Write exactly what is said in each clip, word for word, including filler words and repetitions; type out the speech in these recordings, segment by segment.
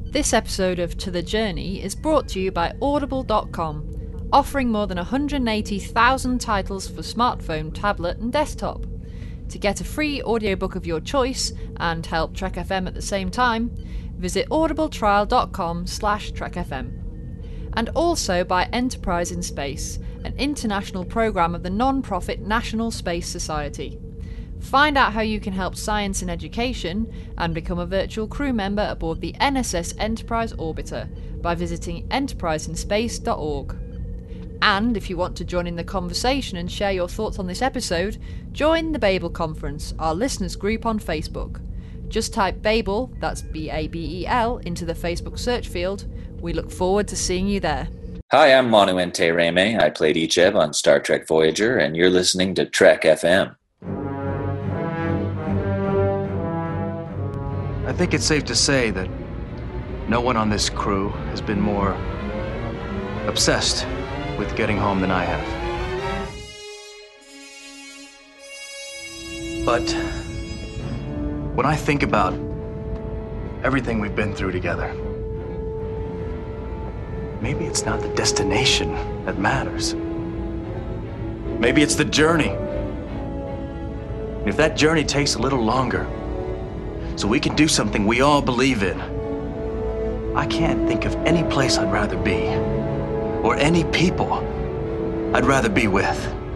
This episode of To The Journey is brought to you by Audible dot com, offering more than one hundred eighty thousand titles for smartphone, tablet and desktop. To get a free audiobook of your choice and help Trek F M at the same time, visit audibletrial dot com slash Trek F M. And also by Enterprise in Space, an international programme of the non-profit National Space Society. Find out how you can help science and education and become a virtual crew member aboard the N S S Enterprise Orbiter by visiting enterprise in space dot org. And if you want to join in the conversation and share your thoughts on this episode, join the Babel Conference, our listeners group on Facebook. Just type Babel, that's B A B E L, into the Facebook search field. We look forward to seeing you there. Hi, I'm Manuente Reme. I played Icheb on Star Trek Voyager, and you're listening to Trek F M. I think it's safe to say that no one on this crew has been more obsessed with getting home than I have. But when I think about everything we've been through together, maybe it's not the destination that matters. Maybe it's the journey. And if that journey takes a little longer, so we can do something we all believe in, I can't think of any place I'd rather be, or any people I'd rather be with.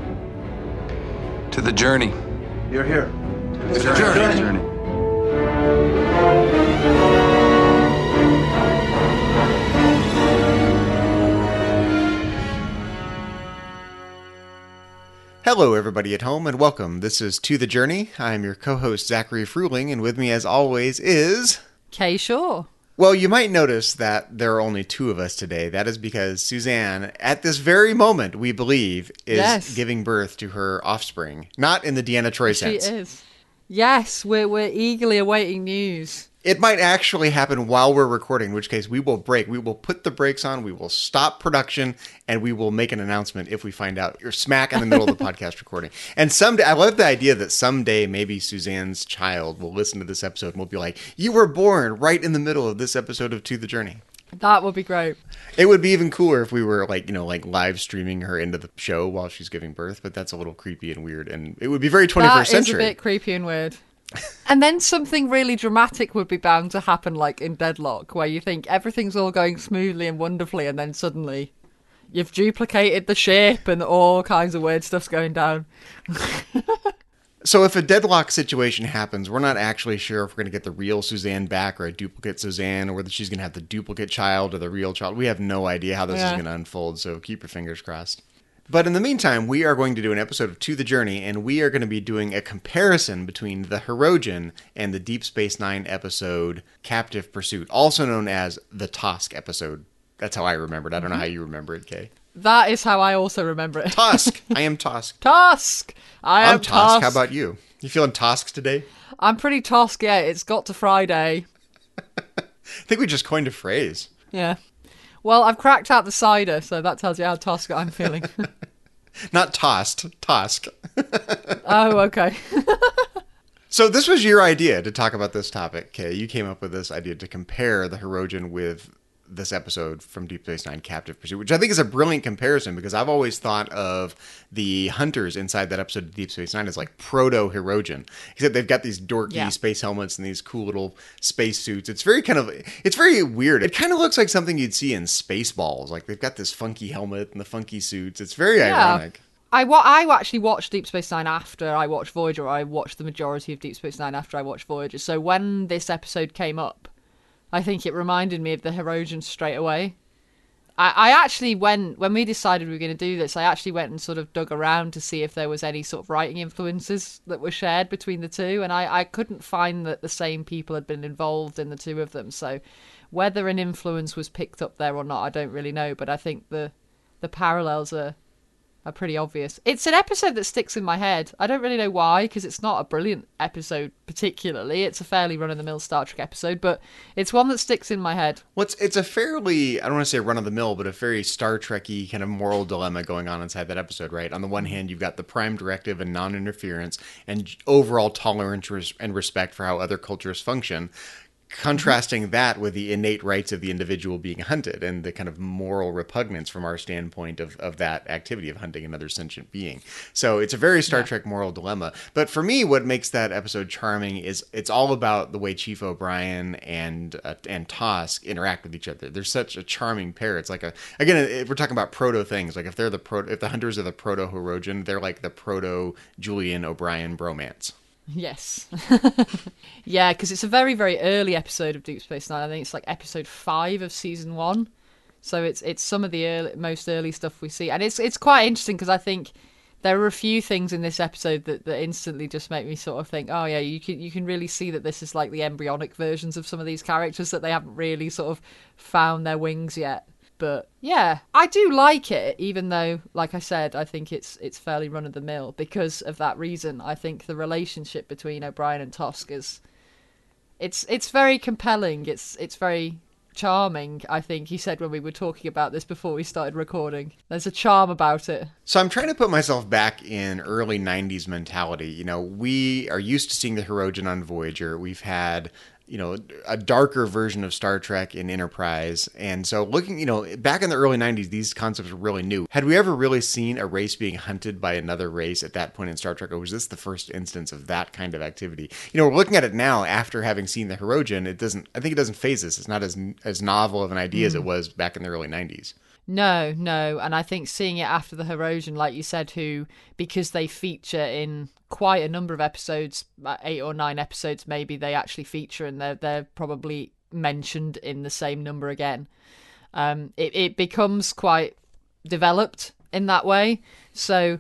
To the journey. You're here. To the journey. journey. journey. Hello, everybody at home, and welcome. This is To The Journey. I'm your co-host, Zachary Fruling, and with me, as always, is... Kay Shaw. Well, you might notice that there are only two of us today. That is because Suzanne, at this very moment, we believe, is Yes. giving birth to her offspring. Not in the Deanna Troi She sense. is. Yes, we're, we're eagerly awaiting news. It might actually happen while we're recording, in which case we will break. We will put the brakes on, we will stop production, and we will make an announcement if we find out you're smack in the middle of the podcast recording. And someday, I love the idea that someday maybe Suzanne's child will listen to this episode and will be like, you were born right in the middle of this episode of To The Journey. That would be great. It would be even cooler if we were like, you know, like live streaming her into the show while she's giving birth, but that's a little creepy and weird, and it would be very twenty-first That is century. a bit creepy and weird. And then something really dramatic would be bound to happen, like in Deadlock, where you think everything's all going smoothly and wonderfully, and then suddenly you've duplicated the ship and all kinds of weird stuff's going down. So if a deadlock situation happens, we're not actually sure if we're going to get the real Suzanne back or a duplicate Suzanne, or whether she's going to have the duplicate child or the real child. We have no idea how this Yeah. is going to unfold, so keep your fingers crossed. But in the meantime, we are going to do an episode of To The Journey, and we are going to be doing a comparison between the Hirogen and the Deep Space Nine episode Captive Pursuit, also known as the Tosk episode. That's how I remember it. I don't know how you remember it, Kay. That is how I also remember it. Tosk. I am Tosk. Tosk! I am I'm Tosk. Tosk. How about you? You feeling Tosk today? I'm pretty Tosk, yeah. It's got to Friday. I think we just coined a phrase. Yeah. Well, I've cracked out the cider, so that tells you how Tosk I'm feeling. Not tossed, Tosk. Oh, okay. So this was your idea to talk about this topic, Kay. You came up with this idea to compare the Hirogen with this episode from Deep Space Nine, Captive Pursuit, which I think is a brilliant comparison because I've always thought of the hunters inside that episode of Deep Space Nine as like proto-Hirogen, except they've got these dorky Yeah. space helmets and these cool little space suits. It's very kind of, it's very weird. It kind of looks like something you'd see in Spaceballs. Like they've got this funky helmet and the funky suits. It's very Yeah. ironic. I, wa- I actually watched Deep Space Nine after I watched Voyager. I watched the majority of Deep Space Nine after I watched Voyager. So when this episode came up, I think it reminded me of the Hirogen straight away. I, I actually went, when we decided we were going to do this, I actually went and sort of dug around to see if there was any sort of writing influences that were shared between the two. And I, I couldn't find that the same people had been involved in the two of them. So whether an influence was picked up there or not, I don't really know. But I think the the parallels are... are pretty obvious. It's an episode that sticks in my head. I don't really know why, because it's not a brilliant episode particularly. It's a fairly run-of-the-mill Star Trek episode, but it's one that sticks in my head. Well, it's, it's a fairly, I don't want to say run-of-the-mill, but a very Star Trek-y kind of moral dilemma going on inside that episode, right? On the one hand, you've got the Prime Directive and non-interference and overall tolerance and respect for how other cultures function, contrasting that with the innate rights of the individual being hunted and the kind of moral repugnance from our standpoint of, of that activity of hunting another sentient being. So it's a very Star yeah. Trek moral dilemma. But for me, what makes that episode charming is it's all about the way Chief O'Brien and uh, and Tosk interact with each other. They're such a charming pair. It's like a, again, if we're talking about proto things, like if they're the proto, if the hunters are the proto Hirogen, they're like the proto Julian O'Brien bromance. Yes. Yeah, because it's a very, very early episode of Deep Space Nine. I think it's like episode five of season one. So it's it's some of the early, most early stuff we see. And it's it's quite interesting because I think there are a few things in this episode that, that instantly just make me sort of think, oh yeah, you can you can really see that this is like the embryonic versions of some of these characters, that they haven't really sort of found their wings yet. But yeah, I do like it, even though, like I said, I think it's it's fairly run-of-the-mill because of that reason. I think the relationship between O'Brien and Tosk is it's it's very compelling. It's it's very charming, I think he said when we were talking about this before we started recording. There's a charm about it. So I'm trying to put myself back in early nineties mentality. You know, we are used to seeing the Hirogen on Voyager. We've had, you know, a darker version of Star Trek in Enterprise. And so looking, you know, back in the early nineties, these concepts were really new. Had we ever really seen a race being hunted by another race at that point in Star Trek, or was this the first instance of that kind of activity? You know, we're looking at it now after having seen the Hirogen. It doesn't, I think it doesn't phase us. It's not as, as novel of an idea mm. as it was back in the early nineties. No, no. And I think seeing it after the Hirogen, like you said, who, because they feature in quite a number of episodes, eight or nine episodes maybe, they actually feature and they're, they're probably mentioned in the same number again. Um, it, it becomes quite developed in that way. So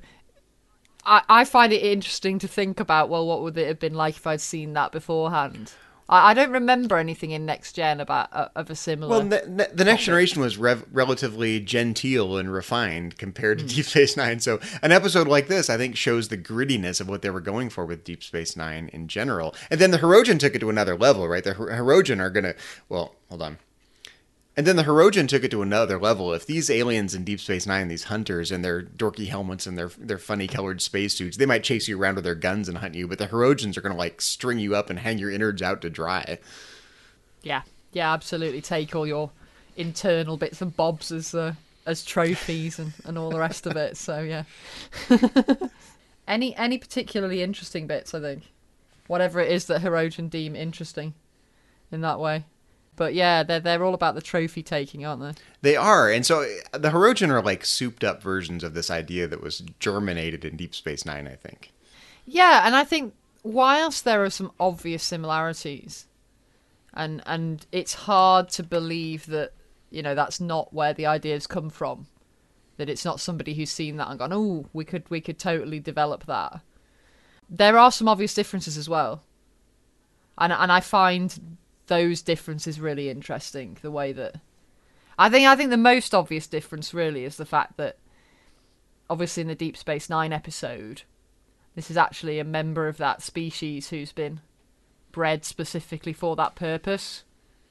I, I find it interesting to think about, well, what would it have been like if I'd seen that beforehand? I don't remember anything in Next Gen about uh, of a similar. Well, ne- ne- the Next Generation was rev- relatively genteel and refined compared to mm. Deep Space Nine. So an episode like this, I think, shows the grittiness of what they were going for with Deep Space Nine in general. And then the Hirogen took it to another level, right? The Hirogen are going to, well, hold on. And then the Hirogen took it to another level. If these aliens in Deep Space Nine, these hunters and their dorky helmets and their their funny colored spacesuits, they might chase you around with their guns and hunt you, but the Hirogens are going to like string you up and hang your innards out to dry. Yeah, yeah, absolutely. Take all your internal bits and bobs as uh, as trophies and, and all the rest of it. So yeah. any any particularly interesting bits, I think. Whatever it is that Hirogen deem interesting in that way. But yeah, they're they're all about the trophy taking, aren't they? They are. And so the Hirogen are like souped up versions of this idea that was germinated in Deep Space Nine, I think. Yeah, and I think whilst there are some obvious similarities, and and it's hard to believe that, you know, that's not where the ideas come from, that it's not somebody who's seen that and gone, oh, we could we could totally develop that. There are some obvious differences as well. And and I find those differences really interesting. The way that I think I think the most obvious difference really is the fact that obviously in the Deep Space Nine episode, this is actually a member of that species who's been bred specifically for that purpose.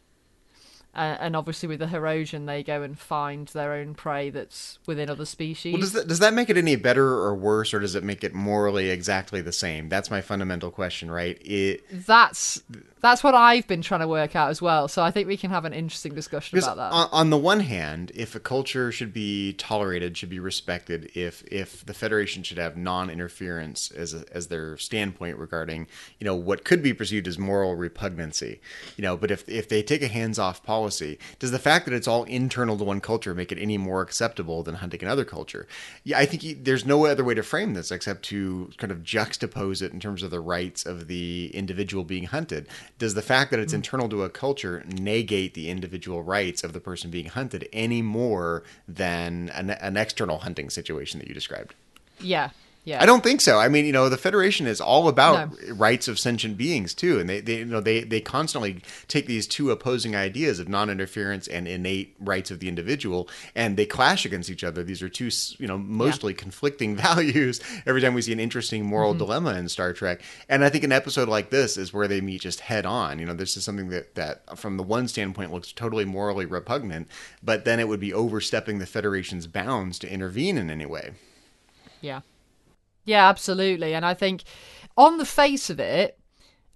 Uh, and obviously with the Hirogen, they go and find their own prey that's within other species. Well, does that, does that make it any better or worse, or does it make it morally exactly the same? That's my fundamental question, right? It That's that's what I've been trying to work out as well. So I think we can have an interesting discussion about that. On, on the one hand, if a culture should be tolerated, should be respected, if if the Federation should have non-interference as a, as their standpoint regarding, you know, what could be perceived as moral repugnancy, you know, but if if they take a hands-off policy, Policy. Does the fact that it's all internal to one culture make it any more acceptable than hunting another culture? Yeah, I think he, there's no other way to frame this except to kind of juxtapose it in terms of the rights of the individual being hunted. Does the fact that it's mm. internal to a culture negate the individual rights of the person being hunted any more than an, an external hunting situation that you described? Yeah. Yeah. I don't think so. I mean, you know, the Federation is all about no. rights of sentient beings too, and they, they, you know, they, they constantly take these two opposing ideas of non-interference and innate rights of the individual, and they clash against each other. These are two, you know, mostly yeah. conflicting values. Every time we see an interesting moral mm-hmm. dilemma in Star Trek, and I think an episode like this is where they meet just head on. You know, this is something that that from the one standpoint looks totally morally repugnant, but then it would be overstepping the Federation's bounds to intervene in any way. Yeah. Yeah, absolutely. And I think on the face of it,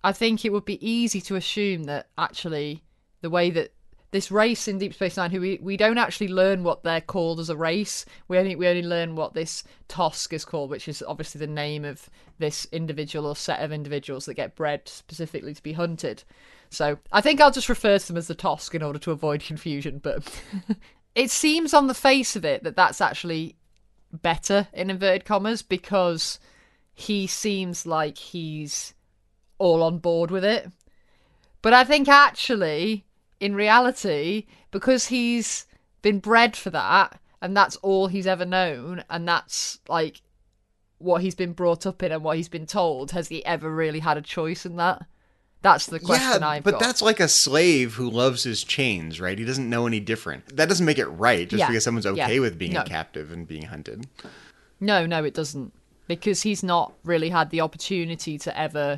I think it would be easy to assume that actually the way that this race in Deep Space Nine, who we, we don't actually learn what they're called as a race. We only we only learn what this Tosk is called, which is obviously the name of this individual or set of individuals that get bred specifically to be hunted. So I think I'll just refer to them as the Tosk in order to avoid confusion. But it seems on the face of it that that's actually better, in inverted commas, because he seems like he's all on board with it. But I think actually, in reality, because he's been bred for that, and that's all he's ever known, and that's like what he's been brought up in and what he's been told, has he ever really had a choice in that? That's the question yeah, I've but got. That's like a slave who loves his chains, right? He doesn't know any different. That doesn't make it right just Yeah. because someone's okay Yeah. with being No. a captive and being hunted. No, no, it doesn't. Because he's not really had the opportunity to ever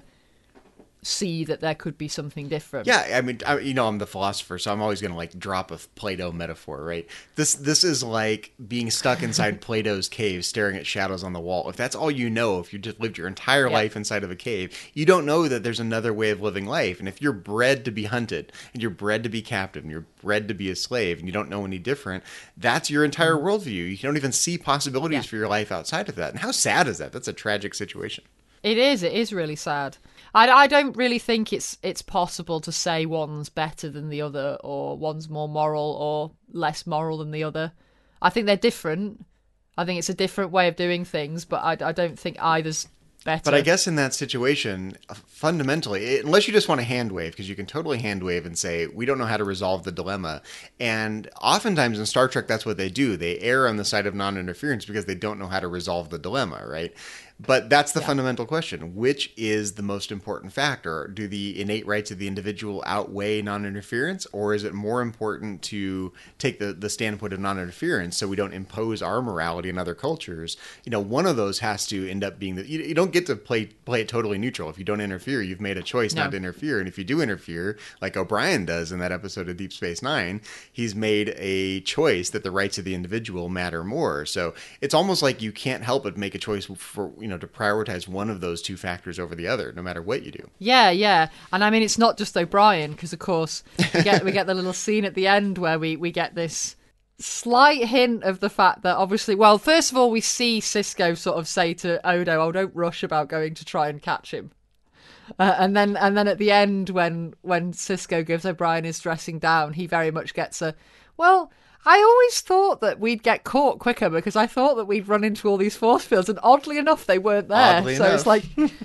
see that there could be something different. Yeah, I mean, I, you know, I'm the philosopher, so I'm always going to like drop a Plato metaphor, right? This this is like being stuck inside Plato's cave, staring at shadows on the wall. If that's all you know, if you just lived your entire Yeah. life inside of a cave, you don't know that there's another way of living life. And if you're bred to be hunted, and you're bred to be captive, and you're bred to be a slave, and you don't know any different, that's your entire worldview. You don't even see possibilities Yeah. for your life outside of that. And how sad is that? That's a tragic situation. It is. It is really sad. I, I don't really think it's it's possible to say one's better than the other, or one's more moral or less moral than the other. I think they're different. I think it's a different way of doing things, but I, I don't think either's better. But I guess in that situation, fundamentally, unless you just want to hand wave, because you can totally hand wave and say, we don't know how to resolve the dilemma. And oftentimes in Star Trek, that's what they do. They err on the side of non-interference because they don't know how to resolve the dilemma, right? But that's the Yeah. fundamental question. Which is the most important factor? Do the innate rights of the individual outweigh non-interference? Or is it more important to take the, the standpoint of non-interference so we don't impose our morality in other cultures? You know, one of those has to end up being that you, you don't get to play play it totally neutral. If you don't interfere, you've made a choice No. not to interfere. And if you do interfere, like O'Brien does in that episode of Deep Space Nine, he's made a choice that the rights of the individual matter more. So it's almost like you can't help but make a choice for, you know, to prioritize one of those two factors over the other, no matter what you do. Yeah, yeah. And I mean, it's not just O'Brien, because of course we get we get the little scene at the end where we, we get this slight hint of the fact that obviously, well, first of all, we see Sisko sort of say to Odo, "Oh, don't rush about going to try and catch him." Uh, and then and then at the end, when when Sisko gives O'Brien his dressing down, he very much gets a, well, I always thought that we'd get caught quicker because I thought that we'd run into all these force fields, and oddly enough, they weren't there. Oddly so enough. it's like,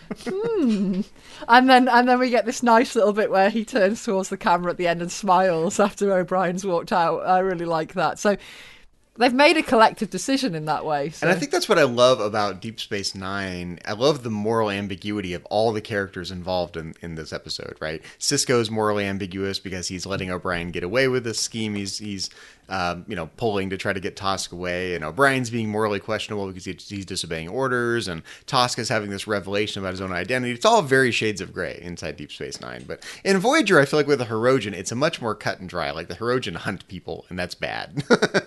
hmm. And then and then we get this nice little bit where he turns towards the camera at the end and smiles after O'Brien's walked out. I really like that. So they've made a collective decision in that way. So. And I think that's what I love about Deep Space Nine. I love the moral ambiguity of all the characters involved in, in this episode, right? Sisko's morally ambiguous because he's letting O'Brien get away with this scheme. He's, he's um, you know, pulling to try to get Tosk away. And O'Brien's being morally questionable because he, he's disobeying orders. And Tosk is having this revelation about his own identity. It's all very shades of gray inside Deep Space Nine. But in Voyager, I feel like with the Hirogen, it's a much more cut and dry. Like the Hirogen hunt people, and that's bad.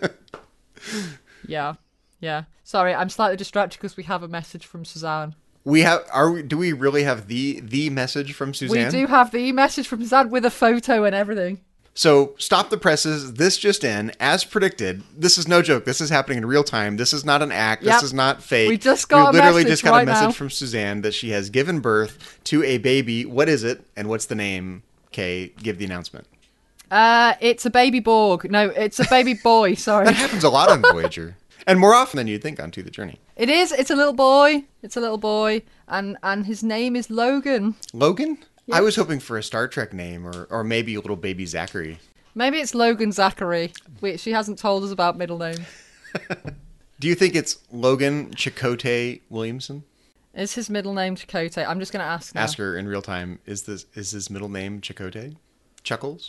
Yeah, yeah. Sorry, I'm slightly distracted because we have a message from Suzanne. We have are we, do we really have the the message from Suzanne? We do have the message from Suzanne with a photo and everything. So stop the presses. This just in, as predicted. This is no joke. This is happening in real time. This is not an act. Yep. This is not fake. We just got we a literally message just got right a message now. from Suzanne that she has given birth to a baby. What is it? And what's the name? Kay, give the announcement. Uh, it's a baby Borg. No, it's a baby boy. Sorry. That happens a lot on Voyager. And more often than you'd think on To the Journey. It is. It's a little boy. It's a little boy, and and his name is Logan. Logan? I was hoping for a Star Trek name, or or maybe a little baby Zachary. Maybe it's Logan Zachary. Wait, she hasn't told us about middle names. Do you think it's Logan Chakotay Williamson? Is his middle name Chakotay? I'm just going to ask now. Ask her in real time. Is this is his middle name Chakotay? Chuckles?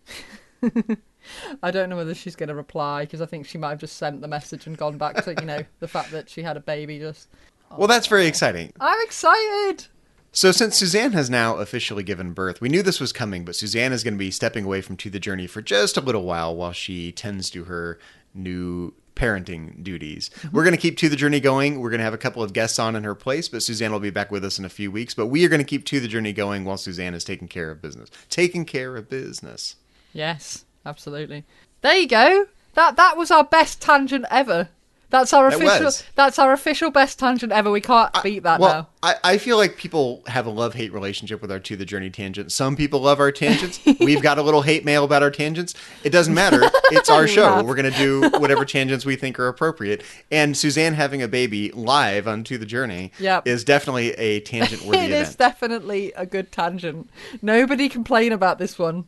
I don't know whether she's going to reply because I think she might have just sent the message and gone back to, you know, the fact that she had a baby just... Well, that's very exciting. I'm excited! So since Suzanne has now officially given birth, we knew this was coming, but Suzanne is going to be stepping away from To the Journey for just a little while while she tends to her new parenting duties. We're going to keep To the Journey going. We're going to have a couple of guests on in her place, but Suzanne will be back with us in a few weeks. But we are going to keep To the Journey going while Suzanne is taking care of business. Taking care of business. Yes, absolutely. There you go. That that was our best tangent ever. That's our That official. was. That's our official best tangent ever. We can't beat that well, now. I, I feel like people have a love-hate relationship with our To the Journey tangent. Some people love our tangents. We've got a little hate mail about our tangents. It doesn't matter. It's our show. Laugh. We're going to do whatever tangents we think are appropriate. And Suzanne having a baby live on To the Journey Yep. is definitely a tangent-worthy It event. is definitely a good tangent. Nobody complain about this one.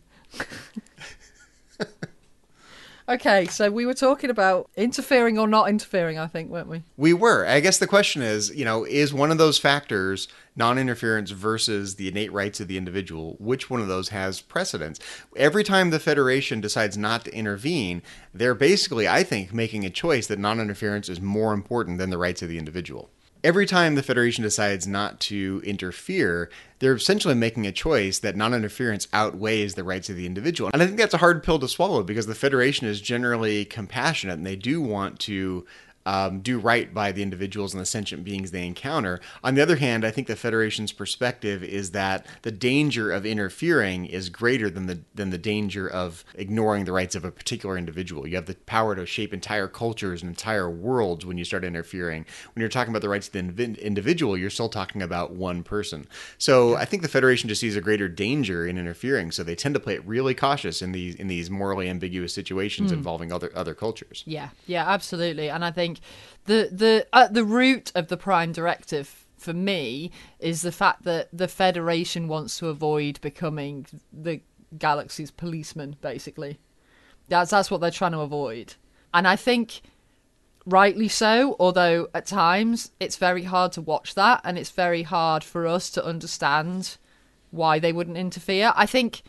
Okay, so we were talking about interfering or not interfering, I think, weren't we? We were. I guess the question is, you know, is one of those factors non-interference versus the innate rights of the individual? Which one of those has precedence? Every time the Federation decides not to intervene, they're basically, I think, making a choice that non-interference is more important than the rights of the individual. Every time the Federation decides not to interfere, they're essentially making a choice that non-interference outweighs the rights of the individual. And I think that's a hard pill to swallow because the Federation is generally compassionate and they do want to um, do right by the individuals and the sentient beings they encounter. On the other hand, I think the Federation's perspective is that the danger of interfering is greater than the than the danger of ignoring the rights of a particular individual. You have the power to shape entire cultures and entire worlds when you start interfering. When you're talking about the rights of the inv- individual, you're still talking about one person. So I think the Federation just sees a greater danger in interfering, so they tend to play it really cautious in these in these morally ambiguous situations involving other other cultures. Yeah, yeah, absolutely. And I think the the at the root of the Prime Directive for me is the fact that the Federation wants to avoid becoming the galaxy's policeman, basically. That's that's what they're trying to avoid. And I think rightly so, although at times it's very hard to watch that and it's very hard for us to understand why they wouldn't interfere. I think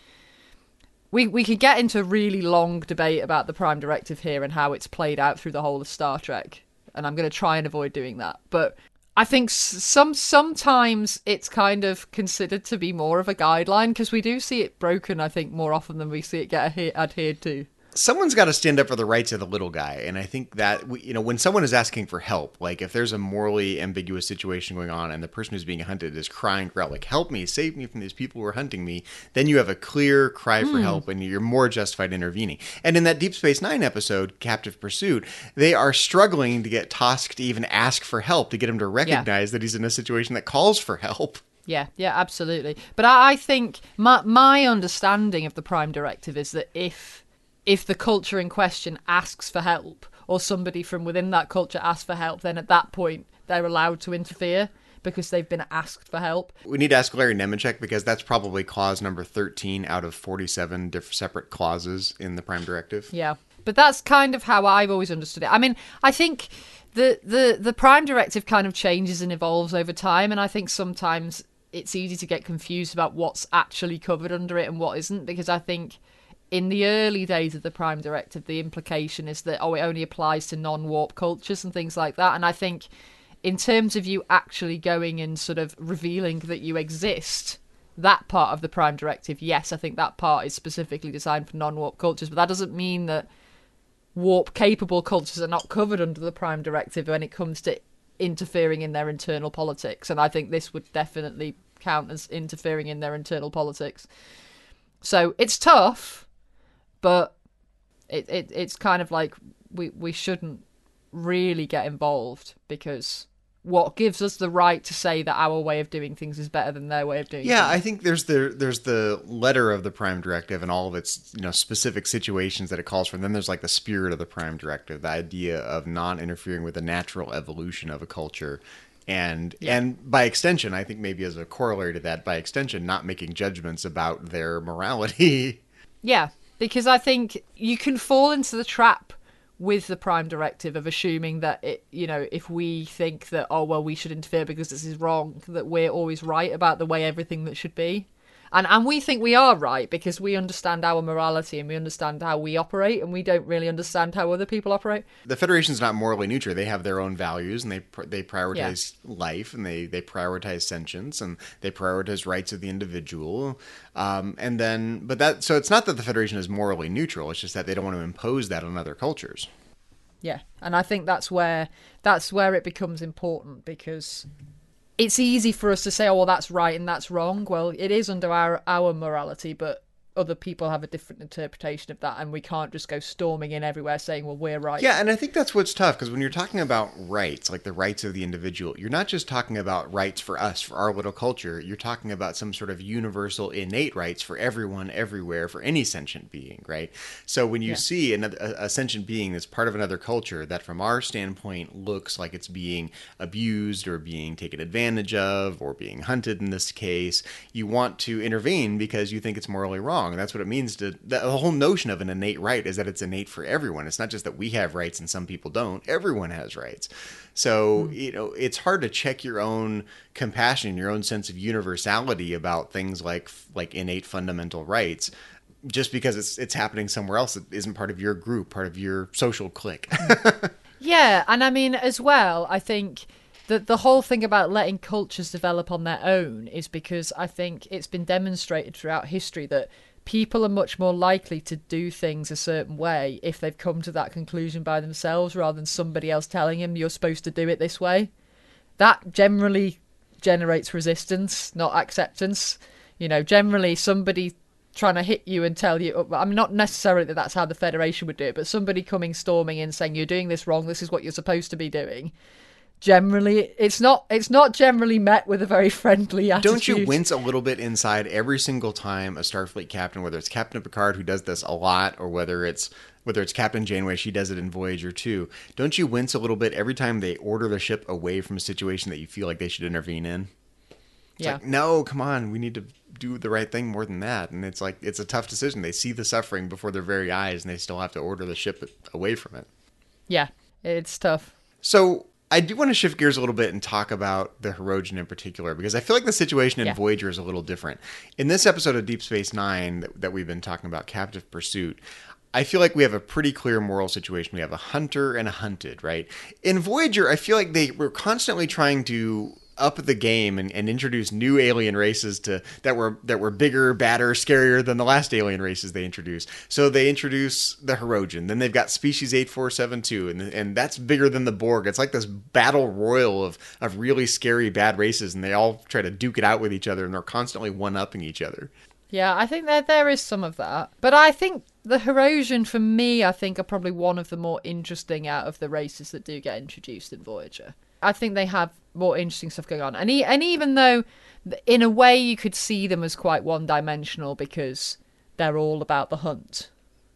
we we could get into a really long debate about the Prime Directive here and how it's played out through the whole of Star Trek, and I'm going to try and avoid doing that. But I think some sometimes it's kind of considered to be more of a guideline because we do see it broken, I think, more often than we see it get adhe- adhered to. Someone's got to stand up for the rights of the little guy. And I think that, we, you know, when someone is asking for help, like if there's a morally ambiguous situation going on and the person who's being hunted is crying for help, like, help me, save me from these people who are hunting me, then you have a clear cry for Mm. help and you're more justified intervening. And in that Deep Space Nine episode, Captive Pursuit, they are struggling to get Tosk to even ask for help, to get him to recognize that he's in a situation that calls for help. Yeah, yeah, absolutely. But I, I think my my understanding of the Prime Directive is that if if the culture in question asks for help, or somebody from within that culture asks for help, then at that point they're allowed to interfere because they've been asked for help. We need to ask Larry Nemechek because that's probably clause number thirteen out of forty-seven different separate clauses in the Prime Directive. Yeah, but that's kind of how I've always understood it. I mean, I think the the the Prime Directive kind of changes and evolves over time, and I think sometimes it's easy to get confused about what's actually covered under it and what isn't, because I think in the early days of the Prime Directive, the implication is that, oh, it only applies to non-warp cultures and things like that. And I think in terms of you actually going and sort of revealing that you exist, that part of the Prime Directive, yes, I think that part is specifically designed for non-warp cultures. But that doesn't mean that warp-capable cultures are not covered under the Prime Directive when it comes to interfering in their internal politics. And I think this would definitely count as interfering in their internal politics. So it's tough. But it, it it's kind of like we, we shouldn't really get involved, because what gives us the right to say that our way of doing things is better than their way of doing yeah, things? I think there's the there's the letter of the Prime Directive and all of its, you know, specific situations that it calls for. And then there's like the spirit of the Prime Directive, the idea of non-interfering with the natural evolution of a culture. And Yeah. and by extension, I think maybe as a corollary to that, by extension, not making judgments about their morality. Yeah, because I think you can fall into the trap with the Prime Directive of assuming that, it, you know, if we think that, oh, well, we should interfere because this is wrong, that we're always right about the way everything that should be. And and we think we are right because we understand our morality and we understand how we operate, and we don't really understand how other people operate. The Federation's not morally neutral. They have their own values, and they pr- they prioritize life, and they, they prioritize sentience, and they prioritize rights of the individual. Um, and then, but that so it's not that the Federation is morally neutral. It's just that they don't want to impose that on other cultures. Yeah, and I think that's where that's where it becomes important, because it's easy for us to say, oh, well, that's right and that's wrong. Well, it is under our our morality, but other people have a different interpretation of that, and we can't just go storming in everywhere saying, well, we're right. Yeah, and I think that's what's tough, because when you're talking about rights, like the rights of the individual, you're not just talking about rights for us, for our little culture. You're talking about some sort of universal, innate rights for everyone, everywhere, for any sentient being, right? So when you yeah. see another, a, a sentient being that's part of another culture that from our standpoint looks like it's being abused or being taken advantage of or being hunted in this case, you want to intervene because you think it's morally wrong. And that's what it means to, the whole notion of an innate right is that it's innate for everyone. It's not just that we have rights and some people don't. Everyone has rights. So, mm. you know, it's hard to check your own compassion, your own sense of universality about things like, like innate fundamental rights, just because it's, it's happening somewhere else that isn't part of your group, part of your social clique. Yeah. And I mean, as well, I think The, the whole thing about letting cultures develop on their own is because I think it's been demonstrated throughout history that people are much more likely to do things a certain way if they've come to that conclusion by themselves rather than somebody else telling them you're supposed to do it this way. That generally generates resistance, not acceptance. You know, generally somebody trying to hit you and tell you, I mean, not necessarily that that's how the Federation would do it, but somebody coming storming in saying you're doing this wrong, this is what you're supposed to be doing. Generally, it's not it's not generally met with a very friendly attitude. Don't you wince a little bit inside every single time a Starfleet captain, whether it's Captain Picard, who does this a lot, or whether it's whether it's Captain Janeway, she does it in Voyager too. Don't you wince a little bit every time they order the ship away from a situation that you feel like they should intervene in? It's yeah. like, no, come on, we need to do the right thing more than that. And it's like, it's a tough decision. They see the suffering before their very eyes, and they still have to order the ship away from it. Yeah, it's tough. So I do want to shift gears a little bit and talk about the Hirogen in particular, because I feel like the situation in yeah. Voyager is a little different. In this episode of Deep Space Nine that, that we've been talking about, Captive Pursuit, I feel like we have a pretty clear moral situation. We have a hunter and a hunted, right? In Voyager, I feel like they were constantly trying to up the game and, and introduce new alien races to that were that were bigger, badder, scarier than the last alien races they introduced. So they introduce the Hirogen. Then they've got Species eight four seven two, and and that's bigger than the Borg. It's like this battle royal of of really scary bad races, and they all try to duke it out with each other, and they're constantly one-upping each other. Yeah, I think that there is some of that. But I think the Hirogen, for me, I think are probably one of the more interesting out of the races that do get introduced in Voyager. I think they have more interesting stuff going on. And, e- and even though, in a way, you could see them as quite one-dimensional because they're all about the hunt,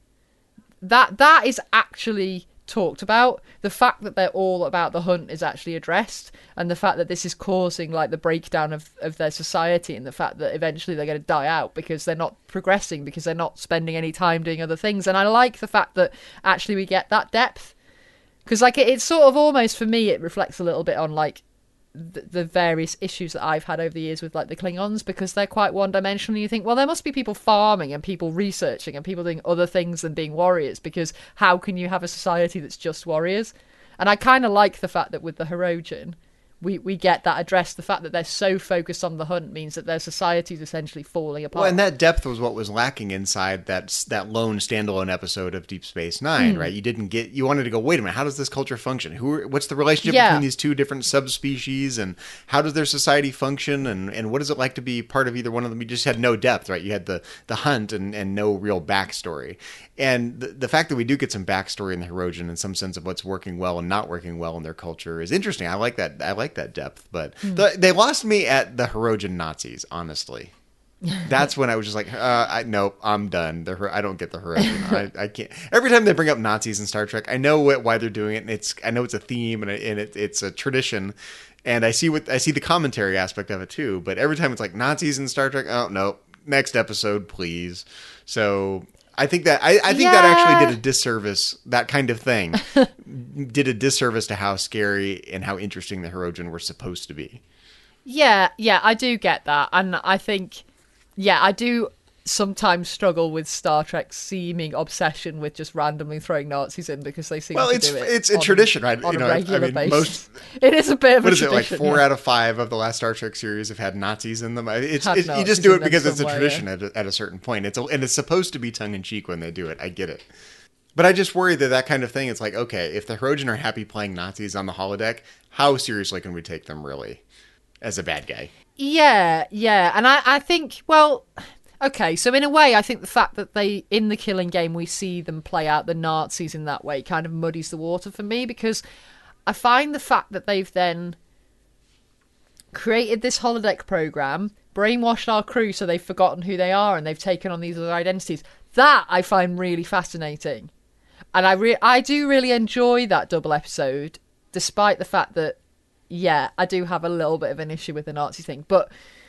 that that is actually talked about. The fact that they're all about the hunt is actually addressed, and the fact that this is causing like the breakdown of, of their society, and the fact that eventually they're going to die out because they're not progressing, because they're not spending any time doing other things. And I like the fact that actually we get that depth. Because, like, it, it's sort of almost, for me, it reflects a little bit on, like, the, the various issues that I've had over the years with, like, the Klingons, because they're quite one-dimensional. You think, well, there must be people farming and people researching and people doing other things than being warriors, because how can you have a society that's just warriors? And I kind of like the fact that with the Hirogen, we, we get that addressed. The fact that they're so focused on the hunt means that their society's essentially falling apart. Well, and that depth was what was lacking inside that that lone standalone episode of Deep Space Nine, mm. right? You didn't get, you wanted to go, wait a minute, how does this culture function? Who? Are, what's the relationship yeah. between these two different subspecies, and how does their society function, and, and what is it like to be part of either one of them? You just had no depth, right? You had the, the hunt and, and no real backstory. And the, the fact that we do get some backstory in the Hirogen and some sense of what's working well and not working well in their culture is interesting. I like that. I like that depth, but mm. the, they lost me at the Hirogen Nazis, honestly. That's when I was just like, uh, I, nope, I'm done. The, I don't get the Hirogen. I, I can't. Every time they bring up Nazis in Star Trek, I know what, why they're doing it, and it's I know it's a theme and, it, and it, it's a tradition, and I see what I see the commentary aspect of it too. But every time it's like Nazis in Star Trek, oh no, next episode, please. So I think that I, I think yeah. that actually did a disservice. That kind of thing did a disservice to how scary and how interesting the Hirogen were supposed to be. Yeah, yeah, I do get that, and I think, yeah, I do sometimes struggle with Star Trek's seeming obsession with just randomly throwing Nazis in because they seem well, to it's, do it. It's a on, tradition, right? On you a know, regular I mean, basis. most, it is a bit of what a is it, tradition. like four yeah. out of five of the last Star Trek series have had Nazis in them. It's, Had it's you just Nazis do in it because them it's a somewhere, tradition yeah. at, a, at a certain point. It's a, and it's supposed to be tongue in cheek when they do it. I get it. But I just worry that that kind of thing, it's like, okay, if the Hirogen are happy playing Nazis on the holodeck, how seriously can we take them really as a bad guy? Yeah, yeah. And I, I think, well, okay, so in a way, I think the fact that they, in the Killing Game, we see them play out the Nazis in that way kind of muddies the water for me, because I find the fact that they've then created this holodeck program, brainwashed our crew so they've forgotten who they are and they've taken on these other identities, that I find really fascinating. And I re- I do really enjoy that double episode, despite the fact that, yeah, I do have a little bit of an issue with the Nazi thing. But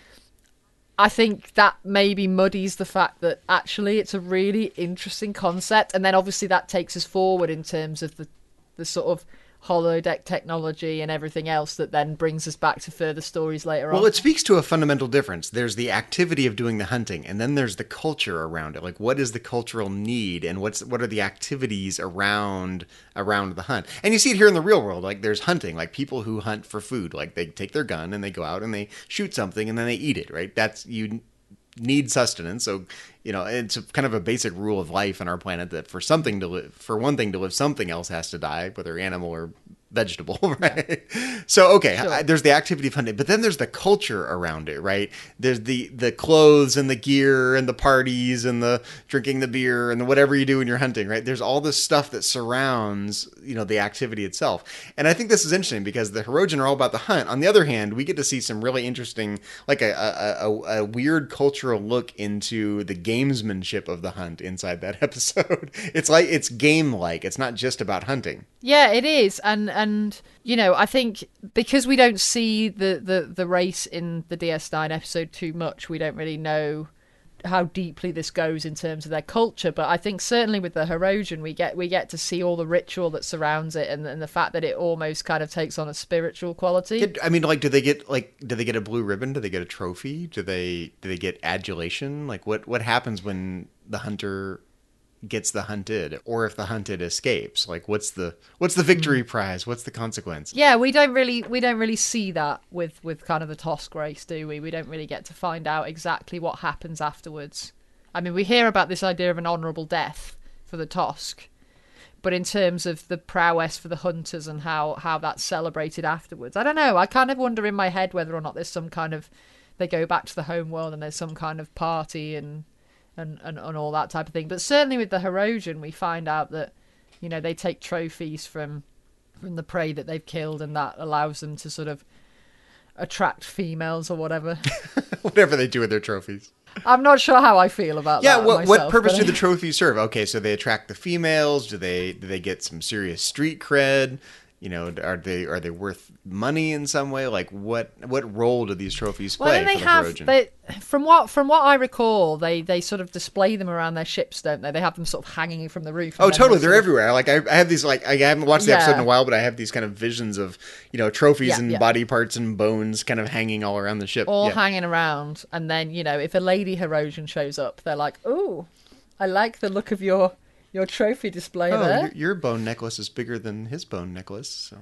I think that maybe muddies the fact that actually it's a really interesting concept. And then obviously that takes us forward in terms of the, the sort of holodeck technology and everything else that then brings us back to further stories later on. Well, it speaks to a fundamental difference. There's the activity of doing the hunting, and then there's the culture around it. Like, what is the cultural need, and what's what are the activities around around the hunt? And you see it here in the real world. Like, there's hunting, like people who hunt for food. Like, they take their gun and they go out and they shoot something and then they eat it. Right? That's you need sustenance. So, you know, it's a, kind of a basic rule of life on our planet that for something to live, for one thing to live, something else has to die, whether animal or vegetable, right? So, okay, Sure. I, there's the activity of hunting, but then there's the culture around it, right? There's the the clothes and the gear and the parties and the drinking the beer and the whatever you do when you're hunting, right? There's all this stuff that surrounds, you know, the activity itself. And I think this is interesting because the Hirogen are all about the hunt. On the other hand, we get to see some really interesting, like a a, a, a weird cultural look into the gamesmanship of the hunt inside that episode. It's like, it's game-like. It's not just about hunting. Yeah, it is. And, and you know, I think because we don't see the, the, the race in the D S nine episode too much, we don't really know how deeply this goes in terms of their culture. But I think certainly with the Hirogen, we get we get to see all the ritual that surrounds it, and, and the fact that it almost kind of takes on a spiritual quality. I mean, like, do they get like, do they get a blue ribbon? Do they get a trophy? Do they do they get adulation? Like, what what happens when the hunter gets the hunted, or if the hunted escapes? Like, what's the what's the victory mm. prize? What's the consequence? Yeah, we don't really we don't really see that with with kind of the Tosk race, do we? We don't really get to find out exactly what happens afterwards. I mean, we hear about this idea of an honourable death for the Tosk, but in terms of the prowess for the hunters and how how that's celebrated afterwards, I don't know. I kind of wonder in my head whether or not there's some kind of, they go back to the home world and there's some kind of party and And, and, and all that type of thing. But certainly with the Hirogen, we find out that, you know, they take trophies from from the prey that they've killed, and that allows them to sort of attract females or whatever. Whatever they do with their trophies. I'm not sure how I feel about yeah, that. Yeah, what, myself, what purpose but... do the trophies serve? Okay, so they attract the females. Do they do they get some serious street cred? You know, are they are they worth money in some way? Like, what what role do these trophies play? Well, they for the have Hirogen? they, from what from what I recall, they they sort of display them around their ships, don't they? They have them sort of hanging from the roof. Oh, totally! They're of... everywhere. Like I, I have these. Like I haven't watched the yeah. episode in a while, but I have these kind of visions of, you know, trophies yeah, and yeah. body parts and bones kind of hanging all around the ship, all yeah. hanging around. And then, you know, if a lady Hirogen shows up, they're like, "Ooh, I like the look of your your trophy display oh, there." Your, your bone necklace is bigger than his bone necklace. So.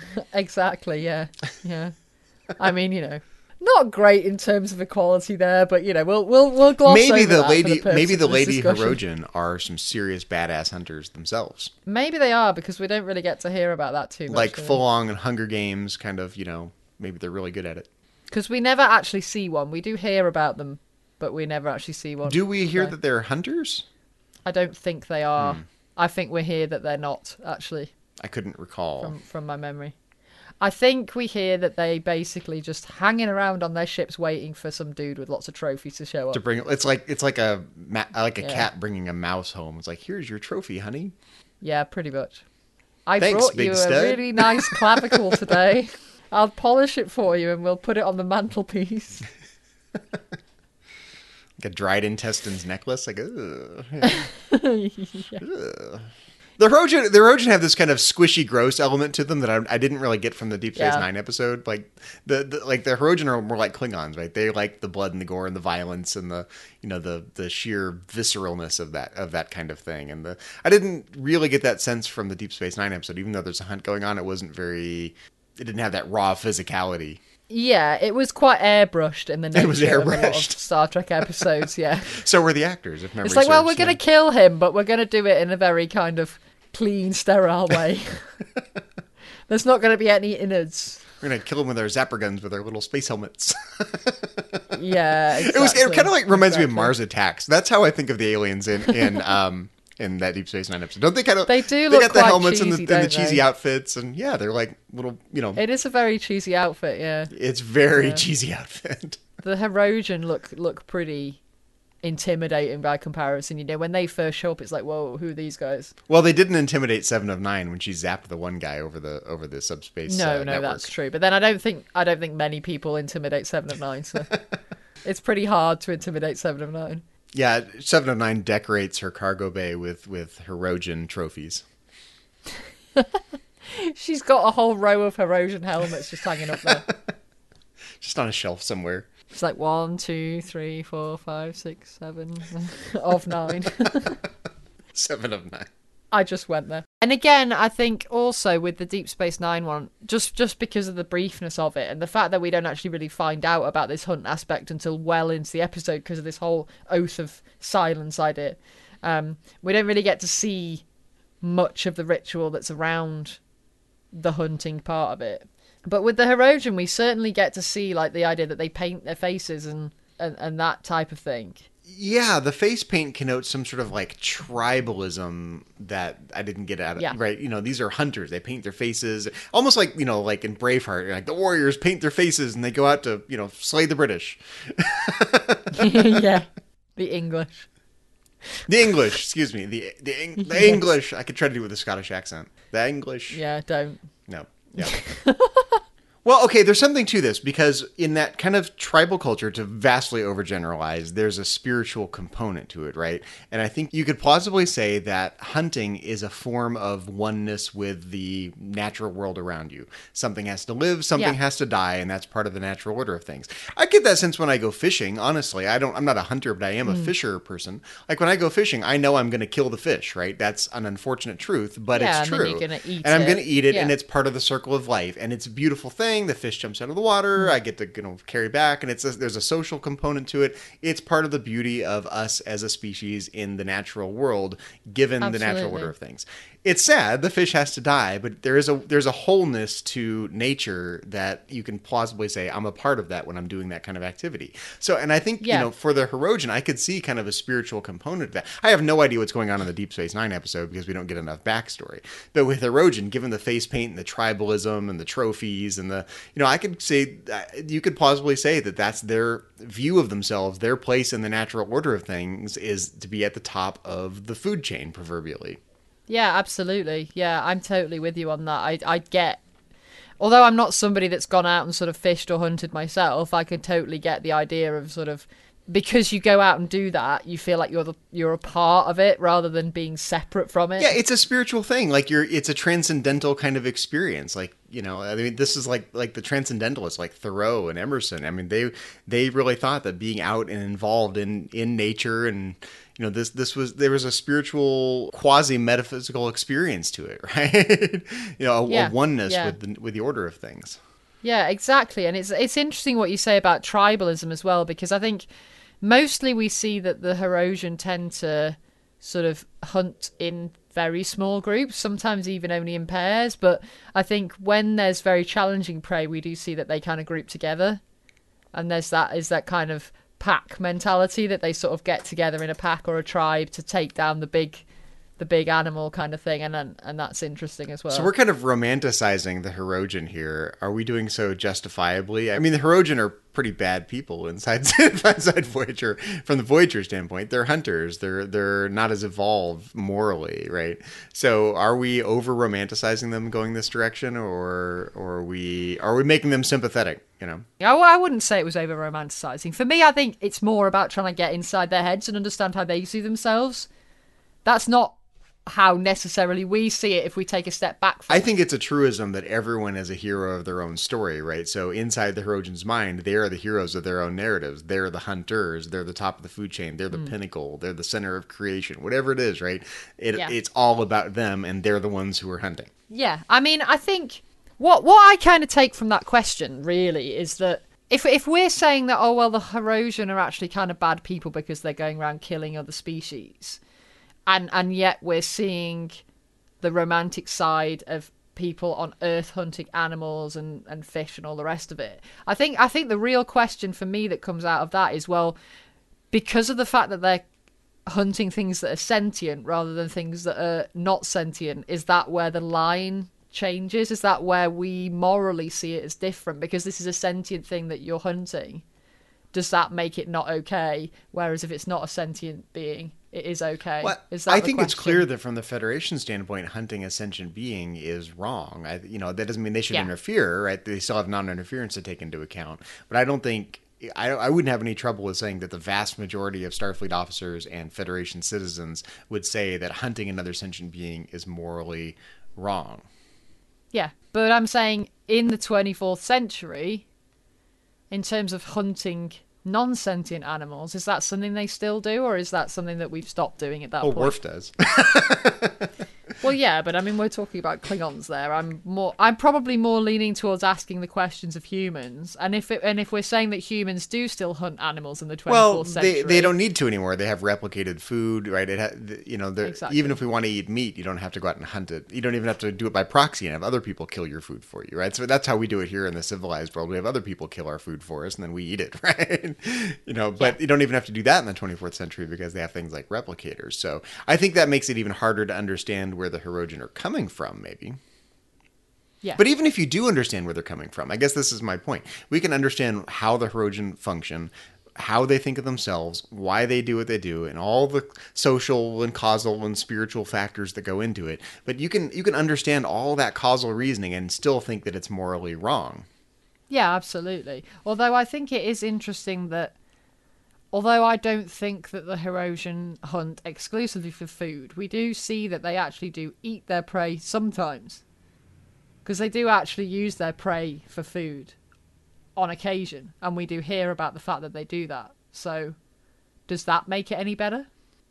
Exactly, yeah. Yeah. I mean, you know, not great in terms of equality there, but you know, we'll we'll we'll gloss maybe over the that lady for the maybe the purpose of this lady discussion. Hirogen are some serious badass hunters themselves. Maybe they are, because we don't really get to hear about that too much. Like full on Hunger Games kind of, you know, maybe they're really good at it. Because we never actually see one. We do hear about them, but we never actually see one. Do we hear so. that they're hunters? I don't think they are. Hmm. I think we hear that they're not, actually. I couldn't recall. From, from my memory. I think we hear that they basically just hanging around on their ships waiting for some dude with lots of trophies to show up. To bring it's like it's like a like a Yeah. cat bringing a mouse home. It's like, here's your trophy, honey. Yeah, pretty much. I Thanks, brought big you stud. a really nice clavicle today. I'll polish it for you and we'll put it on the mantelpiece. Like a dried intestines necklace. Like, ugh. yeah. Ugh. The Hirogen, the Hirogen have this kind of squishy, gross element to them that I, I didn't really get from the Deep Space Yeah. Nine episode. Like the, the like the Hirogen are more like Klingons, right? They like the blood and the gore and the violence and the you know the the sheer visceralness of that of that kind of thing. And the I didn't really get that sense from the Deep Space Nine episode, even though there's a hunt going on. It wasn't very. It didn't have that raw physicality Yeah, it was quite airbrushed in the nature It was of a lot of airbrushed. Star Trek episodes, yeah. So were the actors, if memory It's like, well, serves, we're going to yeah. kill him, but we're going to do it in a very kind of clean, sterile way. There's not going to be any innards. We're going to kill them with our zapper guns with our little space helmets. Yeah, exactly. It was. It kind of like reminds me of Exactly. Mars Attacks. That's how I think of the aliens in in um in that Deep Space Nine episode. Don't they kind of? They do They look got the quite helmets and the, cheesy, and the don't cheesy they? outfits, and yeah, they're like little. You know, It is a very cheesy outfit, yeah. it's very Yeah. cheesy outfit. The Herosian look look pretty intimidating by comparison. You know, when they first show up, it's like, whoa, who are these guys? Well, they didn't intimidate Seven of Nine when she zapped the one guy over the over the subspace. No, uh, no, network. that's true. But then I don't think I don't think many people intimidate Seven of Nine. So it's pretty hard to intimidate Seven of Nine. Yeah, Seven of Nine decorates her cargo bay with with Herosian trophies. She's got a whole row of Herosian helmets just hanging up there. Just on a shelf somewhere. It's like one, two, three, four, five, six, seven of nine. Seven of Nine. I just went there. And again, I think also with the Deep Space Nine one, just just because of the briefness of it and the fact that we don't actually really find out about this hunt aspect until well into the episode because of this whole oath of silence idea, um, we don't really get to see much of the ritual that's around the hunting part of it. But with the Herosian, we certainly get to see like the idea that they paint their faces and, and, and that type of thing. Yeah, the face paint connotes some sort of like tribalism that I didn't get out of. Yeah. Right, you know, these are hunters. They paint their faces almost like, you know, like in Braveheart, like the warriors paint their faces and they go out to, you know, slay the British. Yeah, the English. The English, excuse me, the the, Eng- the Yes. English. I could try to do it with a Scottish accent. The English. Yeah, don't. No. Yeah. Well, okay, there's something to this because in that kind of tribal culture, to vastly overgeneralize, there's a spiritual component to it, right? And I think you could plausibly say that hunting is a form of oneness with the natural world around you. Something has to live, something Yeah. has to die, and that's part of the natural order of things. I get that sense when I go fishing. Honestly, I don't. I'm not a hunter, but I am a Hmm. fisher person. Like when I go fishing, I know I'm going to kill the fish, right? That's an unfortunate truth, but Yeah, it's and then true. you're gonna eat and I'm it. going to eat it, and Yeah. it's part of the circle of life, and it's a beautiful thing. The fish jumps out of the water. Mm. I get to, you know, carry back, and it's a, there's a social component to it. It's part of the beauty of us as a species in the natural world, given the natural Absolutely. order of things. It's sad the fish has to die, but there is a there's a wholeness to nature that you can plausibly say I'm a part of that when I'm doing that kind of activity. So, and I think Yeah. you know for the Herosian, I could see kind of a spiritual component to that. I have no idea what's going on in the Deep Space Nine episode because we don't get enough backstory. But with Herosian, given the face paint and the tribalism and the trophies and the you know, I could say uh, you could plausibly say that that's their view of themselves. Their place in the natural order of things is to be at the top of the food chain, proverbially. Yeah, absolutely. Yeah, I'm totally with you on that. I I get, although I'm not somebody that's gone out and sort of fished or hunted myself, I can totally get the idea of sort of because you go out and do that, you feel like you're the you're a part of it rather than being separate from it. Yeah, it's a spiritual thing. Like you're, it's a transcendental kind of experience. Like you know, I mean, this is like like the transcendentalists, like Thoreau and Emerson. I mean, they they really thought that being out and involved in in nature and you know this this was there was a spiritual quasi metaphysical experience to it, right? you know, a, Yeah, a oneness yeah. with the with the order of things. Yeah, exactly. And it's it's interesting what you say about tribalism as well, because I think mostly we see that the Herosian tend to sort of hunt in very small groups, sometimes even only in pairs. But I think when there's very challenging prey, we do see that they kind of group together. And there's that is that kind of pack mentality that they sort of get together in a pack or a tribe to take down the big the big animal kind of thing, and and, and that's interesting as well. So we're kind of romanticizing the Herosian here. Are we doing so justifiably? I mean, the Herosian are pretty bad people inside inside Voyager. From the Voyager standpoint, they're hunters. They're they're not as evolved morally, right? So are we over romanticizing them going this direction, or or are we are we making them sympathetic? You know. I, I wouldn't say it was over romanticizing. For me, I think it's more about trying to get inside their heads and understand how they see themselves. That's not how necessarily we see it if we take a step back from I it. think it's a truism that everyone is a hero of their own story, right? So inside the Herosian's mind, they are the heroes of their own narratives. They're the hunters. They're the top of the food chain. They're the Mm. pinnacle. They're the center of creation. Whatever it is, right? It, Yeah. It's all about them, and they're the ones who are hunting. Yeah, I mean, I think What what I kind of take from that question really is that if if we're saying that, oh well, the Hirogen are actually kind of bad people because they're going around killing other species, and and yet we're seeing the romantic side of people on Earth hunting animals and, and fish and all the rest of it. I think I think the real question for me that comes out of that is, well, because of the fact that they're hunting things that are sentient rather than things that are not sentient, is that where the line changes? Is that where we morally see it as different? Because this is a sentient thing that you're hunting, does that make it not okay? Whereas if it's not a sentient being, it is okay. Well, is that I the think it's question? clear that from the Federation standpoint, hunting a sentient being is wrong. I, you know, that doesn't mean they should Yeah. interfere, right? They still have non-interference to take into account. But I don't think I, I wouldn't have any trouble with saying that the vast majority of Starfleet officers and Federation citizens would say that hunting another sentient being is morally wrong. Yeah, but I'm saying in the twenty-fourth century, in terms of hunting non-sentient animals, is that something they still do, or is that something that we've stopped doing at that Well, point? Worf does. Well, yeah, but I mean, we're talking about Klingons there. I'm more, I'm probably more leaning towards asking the questions of humans, and if it, and if we're saying that humans do still hunt animals in the Well, twenty-fourth century, they, they don't need to anymore. They have replicated food, right? It ha- you know, they're- Exactly. even if we want to eat meat, you don't have to go out and hunt it. You don't even have to do it by proxy and have other people kill your food for you, right? So that's how we do it here in the civilized world. We have other people kill our food for us, and then we eat it, right? You know, but you don't even have to do that in the twenty-fourth century because they have things like replicators. So I think that makes it even harder to understand where the Hirogen are coming from, maybe. Yeah. But even if you do understand where they're coming from, I guess this is my point. We can understand how the Hirogen function, how they think of themselves, why they do what they do, and all the social and causal and spiritual factors that go into it. But you can you can understand all that causal reasoning and still think that it's morally wrong. Yeah, absolutely. Although I think it is interesting that, although I don't think that the Hirogen hunt exclusively for food, we do see that they actually do eat their prey sometimes. Because they do actually use their prey for food on occasion. And we do hear about the fact that they do that. So, does that make it any better?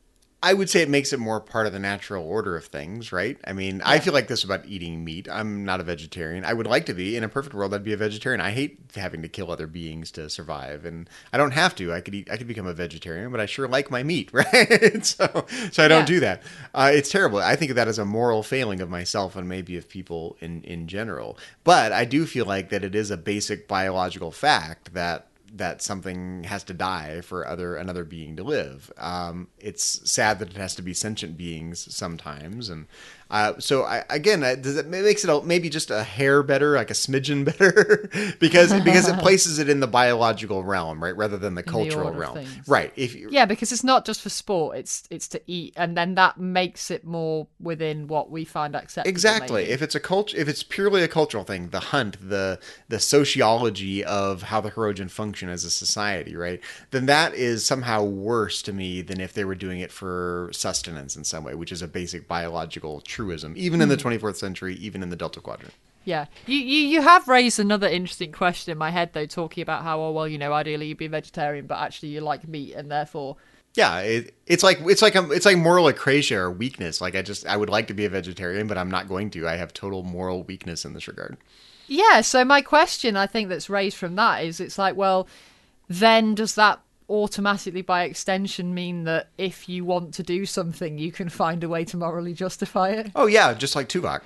I would say it makes it more part of the natural order of things, right? I mean, I feel like this about eating meat. I'm not a vegetarian. I would like to be. In a perfect world, I'd be a vegetarian. I hate having to kill other beings to survive, and I don't have to. I could eat. I could become a vegetarian, but I sure like my meat, right? so, so I don't Yeah. do that. Uh, it's terrible. I think of that as a moral failing of myself and maybe of people in in general. But I do feel like that it is a basic biological fact that. that something has to die for other another being to live. Um, it's sad that it has to be sentient beings sometimes, and uh, so I, again, uh, does it, it makes it a, maybe just a hair better, like a smidgen better, because because it places it in the biological realm, right, rather than the the cultural order of realm, things. right? If you, Yeah, because it's not just for sport, it's it's to eat, and then that makes it more within what we find acceptable. Exactly. maybe. If it's a culture, if it's purely a cultural thing, the hunt, the the sociology of how the Hirogen function as a society, right? Then that is somehow worse to me than if they were doing it for sustenance in some way, which is a basic biological truism, even in the twenty-fourth century, even in the Delta Quadrant. Yeah, you, you you have raised another interesting question in my head, though, talking about how, oh, well, you know, ideally you'd be a vegetarian, but actually you like meat, and therefore... Yeah, it, it's like it's like a, it's like moral acrasia or weakness. Like I just I would like to be a vegetarian, but I'm not going to. I have total moral weakness in this regard. Yeah, so my question, I think, that's raised from that is, it's like, well, then does that automatically, by extension, mean that if you want to do something, you can find a way to morally justify it? Oh yeah, just like Tuvok.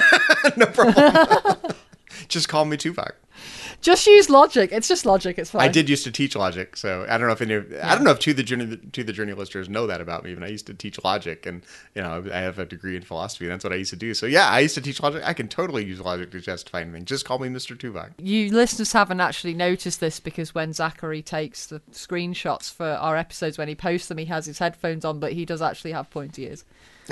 No problem. Just call me Tuvok. Just use logic. It's just logic. It's fine. I did used to teach logic, so I don't know if any. Of, I don't know if to the journey to the journey listeners know that about me. But I used to teach logic, and you know I have a degree in philosophy. And that's what I used to do. So yeah, I used to teach logic. I can totally use logic to justify anything. Just call me Mister Tuvok. You listeners haven't actually noticed this because when Zachary takes the screenshots for our episodes, when he posts them, he has his headphones on, but he does actually have pointy ears.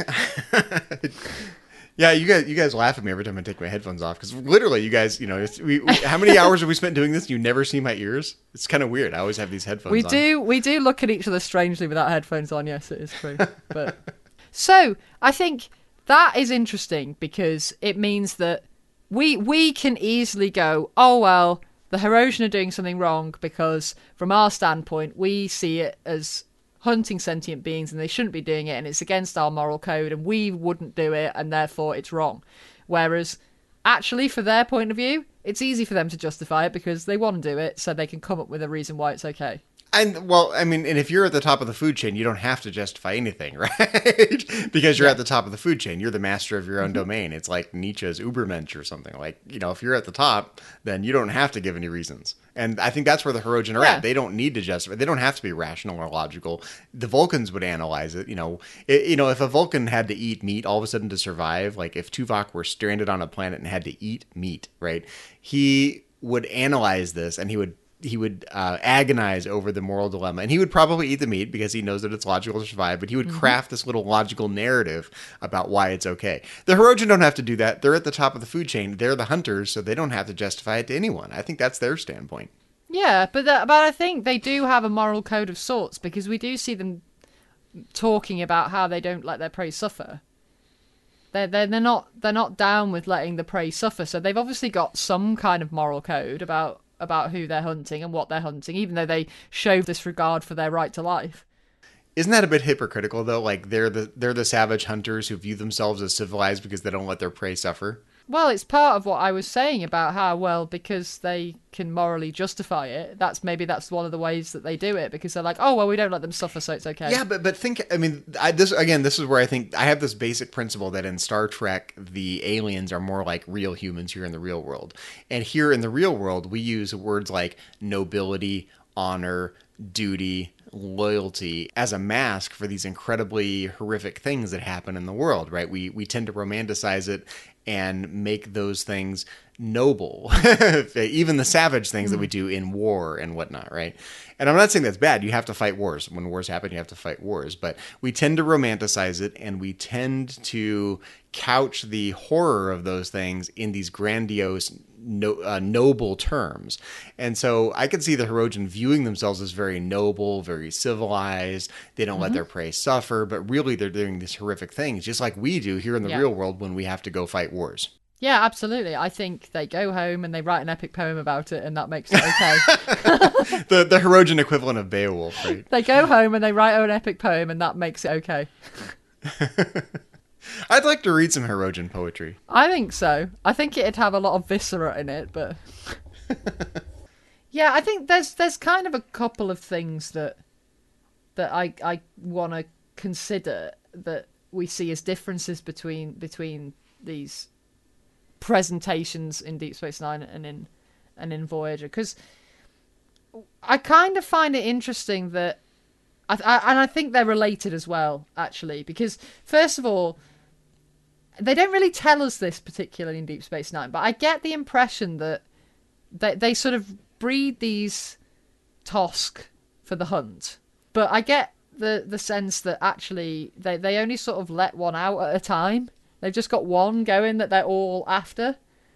Yeah, you guys, you guys laugh at me every time I take my headphones off because literally, you guys, you know, it's, we, we how many hours have we spent doing this? You never see my ears. It's kind of weird. I always have these headphones. We on. do, we do look at each other strangely without headphones on. Yes, it is true. But so I think that is interesting because it means that we we can easily go, oh well, the Hirogen are doing something wrong because from our standpoint, we see it as hunting sentient beings and they shouldn't be doing it and it's against our moral code and we wouldn't do it and therefore it's wrong. Whereas actually, for their point of view, it's easy for them to justify it because they want to do it, so they can come up with a reason why it's okay. And well, I mean, and if you're at the top of the food chain, you don't have to justify anything, right? Because you're Yeah. at the top of the food chain. You're the master of your own Mm-hmm. domain. It's like Nietzsche's Übermensch or something. Like, you know, if you're at the top, then you don't have to give any reasons. And I think that's where the Hirogen are Yeah. at. They don't need to justify. They don't have to be rational or logical. The Vulcans would analyze it. You know, it, you know, if a Vulcan had to eat meat all of a sudden to survive, like if Tuvok were stranded on a planet and had to eat meat, right? He would analyze this and he would he would uh, agonize over the moral dilemma, and he would probably eat the meat because he knows that it's logical to survive, but he would Mm-hmm. craft this little logical narrative about why it's okay. The Hirogen don't have to do that. They're at the top of the food chain. They're the hunters, so they don't have to justify it to anyone. I think that's their standpoint. Yeah, but that, but I think they do have a moral code of sorts because we do see them talking about how they don't let their prey suffer. They're, they're, they're not they're not down with letting the prey suffer, so they've obviously got some kind of moral code about about who they're hunting and what they're hunting, even though they show disregard for their right to life. Isn't that a bit hypocritical though? Like they're the they're the savage hunters who view themselves as civilized because they don't let their prey suffer. Well, it's part of what I was saying about how, well, because they can morally justify it, that's maybe that's one of the ways that they do it, because they're like, oh, well, we don't let them suffer, so it's okay. Yeah, but but think, I mean, I, this again, this is where I think I have this basic principle that in Star Trek, the aliens are more like real humans here in the real world. And here in the real world, we use words like nobility, honor, duty, loyalty as a mask for these incredibly horrific things that happen in the world, right? We we tend to romanticize it and make those things noble, even the savage things that we do in war and whatnot, right? And I'm not saying that's bad. You have to fight wars. When wars happen, you have to fight wars. But we tend to romanticize it, and we tend to couch the horror of those things in these grandiose, no, uh, noble terms. And so I could see the Hirogen viewing themselves as very noble, very civilized. They don't let their prey suffer, but really they're doing these horrific things, just like we do here in the Yeah. real world when we have to go fight wars. Yeah, absolutely. I think they go home and they write an epic poem about it, and that makes it okay. The the Hirogen equivalent of Beowulf, right? They go home and they write an epic poem, and that makes it okay. I'd like to read some Hirogen poetry. I think so. I think it'd have a lot of viscera in it, but yeah, I think there's there's kind of a couple of things that that I I want to consider that we see as differences between between these presentations in Deep Space Nine and in and in Voyager, because I kind of find it interesting that I, I and I think they're related as well, actually, because first of all, they don't really tell us this particularly in Deep Space Nine, but I get the impression that they they sort of breed these Tosk for the hunt, but I get the the sense that actually they they only sort of let one out at a time. They've just got one going that they're all after,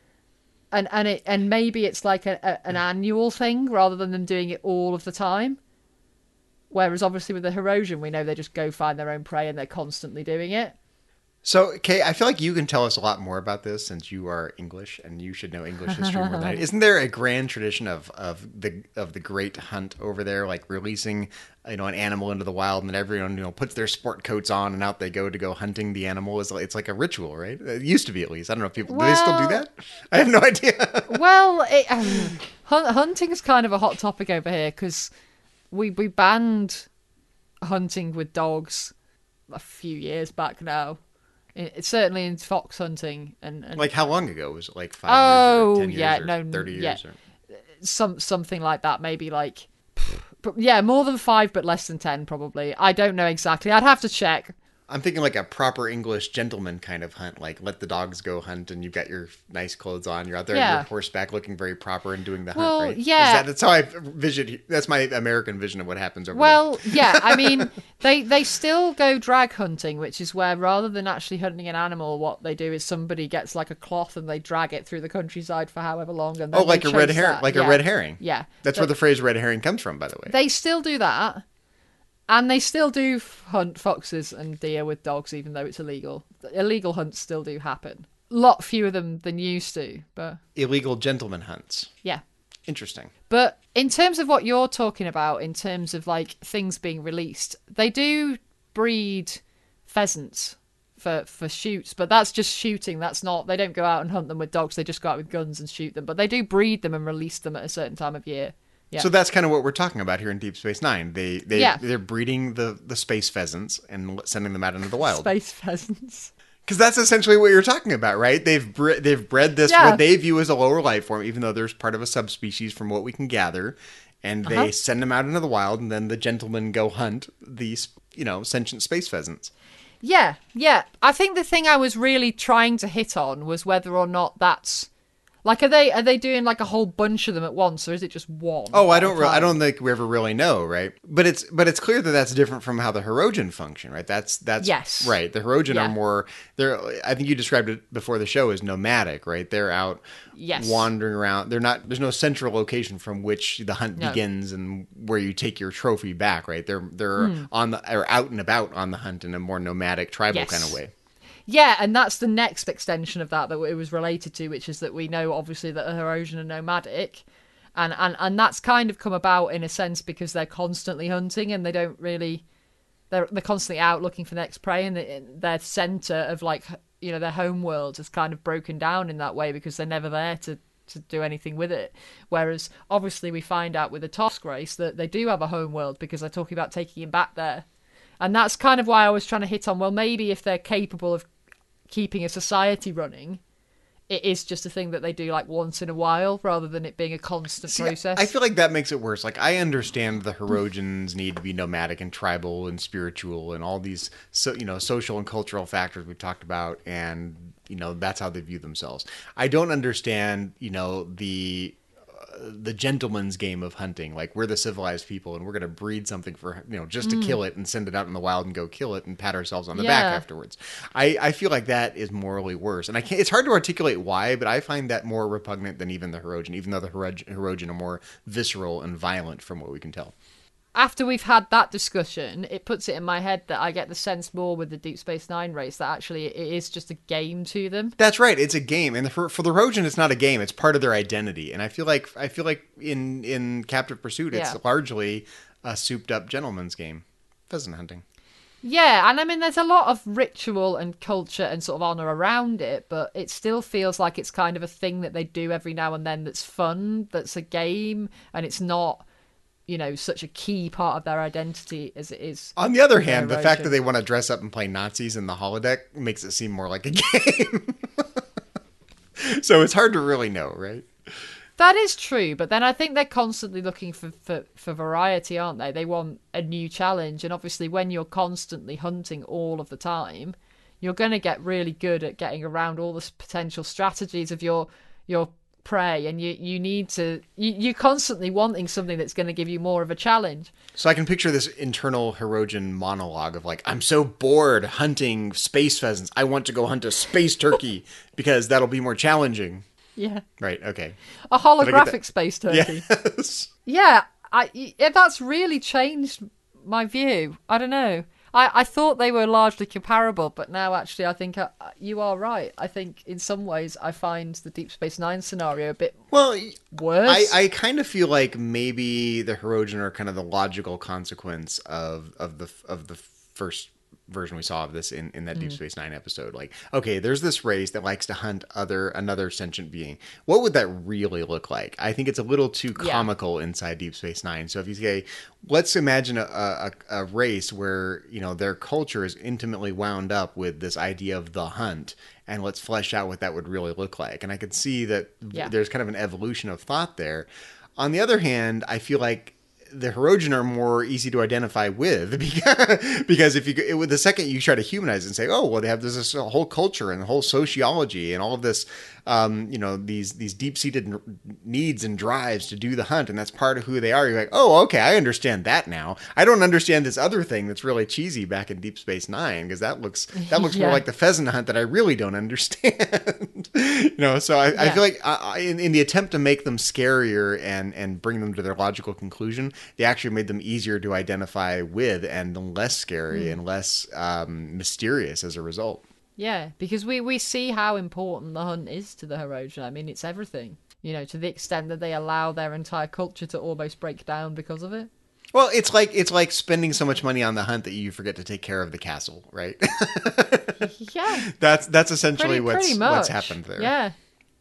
and and it and maybe it's like a, a, an annual thing rather than them doing it all of the time. Whereas obviously with the Hirogen, we know they just go find their own prey and they're constantly doing it. So, Kay, I feel like you can tell us a lot more about this since you are English and you should know English history more than I. Isn't there a grand tradition of, of the of the great hunt over there, like releasing you know an animal into the wild, and then everyone you know puts their sport coats on and out they go to go hunting the animal? Is it's like a ritual, right? It used to be, at least. I don't know if people do they still do Well- that. I have no idea. Well, it, um, hunt, hunting is kind of a hot topic over here because we we banned hunting with dogs a few years back now. It, it's certainly in fox hunting and, and Like how long ago was it? Like five Oh, years or ten years yeah, or no, thirty years yeah. or some something like that, maybe like, but yeah, more than five, but less than ten, probably. I don't know exactly. I'd have to check. I'm thinking like a proper English gentleman kind of hunt, like let the dogs go hunt and you've got your nice clothes on. You're out there on Yeah. your horseback looking very proper and doing the Well, hunt, right? yeah. Is that, that's how I vision. That's my American vision of what happens over Well, yeah, I mean, they they still go drag hunting, which is where rather than actually hunting an animal, what they do is somebody gets like a cloth and they drag it through the countryside for however long. And there. then Oh, like they a red chase herring, that. like Yeah. a red herring. Yeah. That's But where the phrase red herring comes from, by the way. They still do that. And they still do f- hunt foxes and deer with dogs, even though it's illegal. The illegal hunts still do happen. A lot fewer them than used to, but Illegal gentleman hunts. yeah. Interesting. But in terms of what you're talking about, in terms of like things being released, they do breed pheasants for for shoots, but that's just shooting. That's not, they don't go out and hunt them with dogs. They just go out with guns and shoot them. But they do breed them and release them at a certain time of year. Yeah. So that's kind of what we're talking about here in Deep Space Nine. They they Yeah. they're breeding the the space pheasants and sending them out into the wild. Space pheasants. Because that's essentially what you're talking about, right? They've bre- they've bred this Yeah. what they view as a lower life form, even though there's part of a subspecies from what we can gather, and they Uh-huh. send them out into the wild, and then the gentlemen go hunt these, you know, sentient space pheasants. Yeah, yeah. I think the thing I was really trying to hit on was whether or not that's like, are they are they doing like a whole bunch of them at once, or is it just one? Oh, I at a don't. Re- I time? don't think we ever really know, right? But it's but it's clear that that's different from how the Hirogen function, right? That's that's Yes. right. The Hirogen Yeah. are more. They're. I think you described it before the show as nomadic, right? They're out Yes. wandering around. They're not. There's no central location from which the hunt No. begins and where you take your trophy back, right? They're they're Hmm. on the or out and about on the hunt in a more nomadic, tribal Yes. kind of way. Yeah, and that's the next extension of that that it was related to, which is that we know obviously that the Hirogen are nomadic, and, and and that's kind of come about in a sense because they're constantly hunting and they don't really, they're they're constantly out looking for the next prey, and the, their center of like, you know, their home world is kind of broken down in that way because they're never there to to do anything with it. Whereas obviously we find out with the Tosk race that they do have a home world because they're talking about taking him back there. And that's kind of why I was trying to hit on, well, maybe if they're capable of keeping a society running, it is just a thing that they do like once in a while rather than it being a constant See, process. I feel like that makes it worse. Like, I understand the Hirogens need to be nomadic and tribal and spiritual and all these, so, you know, social and cultural factors we've talked about, and, you know, that's how they view themselves. I don't understand, you know, the the gentleman's game of hunting. Like, we're the civilized people and we're going to breed something for, you know, just to kill it and send it out in the wild and go kill it and pat ourselves on the back Yeah. afterwards. I, I feel like that is morally worse. And I can't, it's hard to articulate why, but I find that more repugnant than even the Hirogen, even though the Hirog- Hirogen are more visceral and violent from what we can tell. After we've had that discussion, it puts it in my head that I get the sense more with the Deep Space Nine race that actually it is just a game to them. That's right. It's a game, and for, for the Hirogen, it's not a game. It's part of their identity. And I feel like I feel like in in Captive Pursuit, it's Yeah. largely a souped-up gentleman's game, pheasant hunting. Yeah, and I mean, there's a lot of ritual and culture and sort of honour around it, but it still feels like it's kind of a thing that they do every now and then that's fun, that's a game, and it's not, you know, such a key part of their identity as it is. On the other with hand, the Hirogen. fact that they want to dress up and play Nazis in the holodeck makes it seem more like a game. So it's hard to really know, right? That is true, but then I think they're constantly looking for, for, for variety, aren't they? They want a new challenge, and obviously when you're constantly hunting all of the time, you're going to get really good at getting around all the s- potential strategies of your your prey, and you, you need to... You, you're constantly wanting something that's going to give you more of a challenge. So I can picture this internal Hirogen monologue of like, I'm so bored hunting space pheasants. I want to go hunt a space turkey because that'll be more challenging. Yeah. Right, okay. A I get that? holographic space turkey. Yes. Yeah, I, yeah, that's really changed my view. I don't know. I, I thought they were largely comparable, but now actually I think uh, you are right. I think in some ways I find the Deep Space Nine scenario a bit Well, worse. I, I kind of feel like maybe the Hirogen are kind of the logical consequence of of the of the first version we saw of this in, in that Deep Space Nine episode. Like, okay, there's this race that likes to hunt other another sentient being. What would that really look like? I think it's a little too Yeah. comical inside Deep Space Nine. So if you say, let's imagine a, a, a race where, you know, their culture is intimately wound up with this idea of the hunt, and let's flesh out what that would really look like. And I could see that Yeah. there's kind of an evolution of thought there. On the other hand, I feel like the Hirogen are more easy to identify with because, because if you it, with the second you try to humanize it and say, oh well, they have this, this whole culture and the whole sociology and all of this, um, you know, these these deep seated needs and drives to do the hunt, and that's part of who they are. You're like, oh, okay, I understand that now. I don't understand this other thing that's really cheesy back in Deep Space Nine because that looks that looks more Yeah. like the pheasant hunt that I really don't understand. You know, so I, I Yeah. feel like I, I- in, in the attempt to make them scarier and and bring them to their logical conclusion, they actually made them easier to identify with and less scary and less um, mysterious as a result. Yeah, because we, we see how important the hunt is to the Hirogen. I mean, it's everything. You know, to the extent that they allow their entire culture to almost break down because of it. Well, it's like it's like spending so much money on the hunt that you forget to take care of the castle, right? Yeah, that's that's essentially pretty, what's pretty much. what's happened there. Yeah,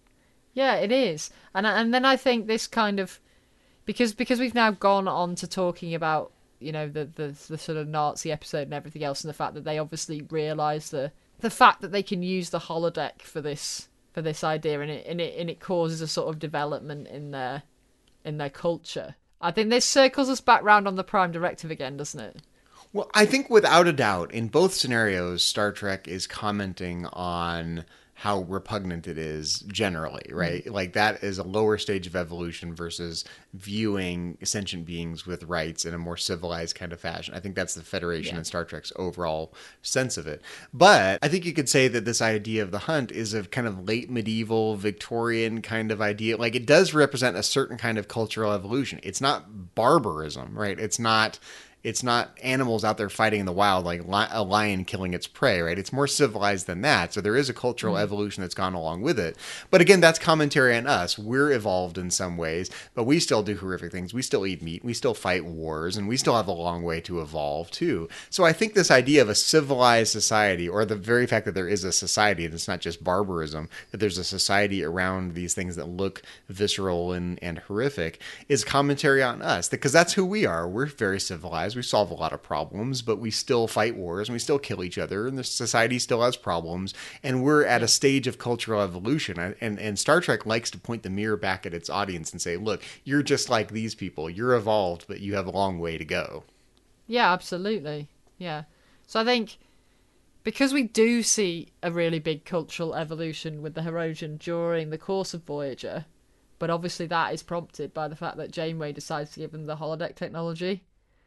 yeah, it is, and and then I think this kind of because because we've now gone on to talking about you know the the, the sort of Nazi episode and everything else, and the fact that they obviously realise the the fact that they can use the holodeck for this for this idea, and it and it and it causes a sort of development in their in their culture. I think this circles us back round on the Prime Directive again, doesn't it? Well, I think without a doubt, in both scenarios, Star Trek is commenting on how repugnant it is generally, right? Mm-hmm. Like that is a lower stage of evolution versus viewing sentient beings with rights in a more civilized kind of fashion. I think that's the Federation yeah. and Star Trek's overall sense of it. But I think you could say that this idea of the hunt is a kind of late medieval Victorian kind of idea. Like it does represent a certain kind of cultural evolution. It's not barbarism, right? It's not... It's not animals out there fighting in the wild like li- a lion killing its prey, right? It's more civilized than that. So there is a cultural mm-hmm. evolution that's gone along with it. But again, that's commentary on us. We're evolved in some ways, but we still do horrific things. We still eat meat. We still fight wars, and we still have a long way to evolve too. So I think this idea of a civilized society, or the very fact that there is a society, and it's not just barbarism, that there's a society around these things that look visceral and, and horrific, is commentary on us. Because that's who we are. We're very civilized. We solve a lot of problems, but we still fight wars and we still kill each other, and the society still has problems, and we're at a stage of cultural evolution. And, and Star Trek likes to point the mirror back at its audience and say, look, you're just like these people. You're evolved, but you have a long way to go. Yeah, absolutely. Yeah. So I think because we do see a really big cultural evolution with the Hirogen during the course of Voyager, but obviously that is prompted by the fact that Janeway decides to give them the holodeck technology.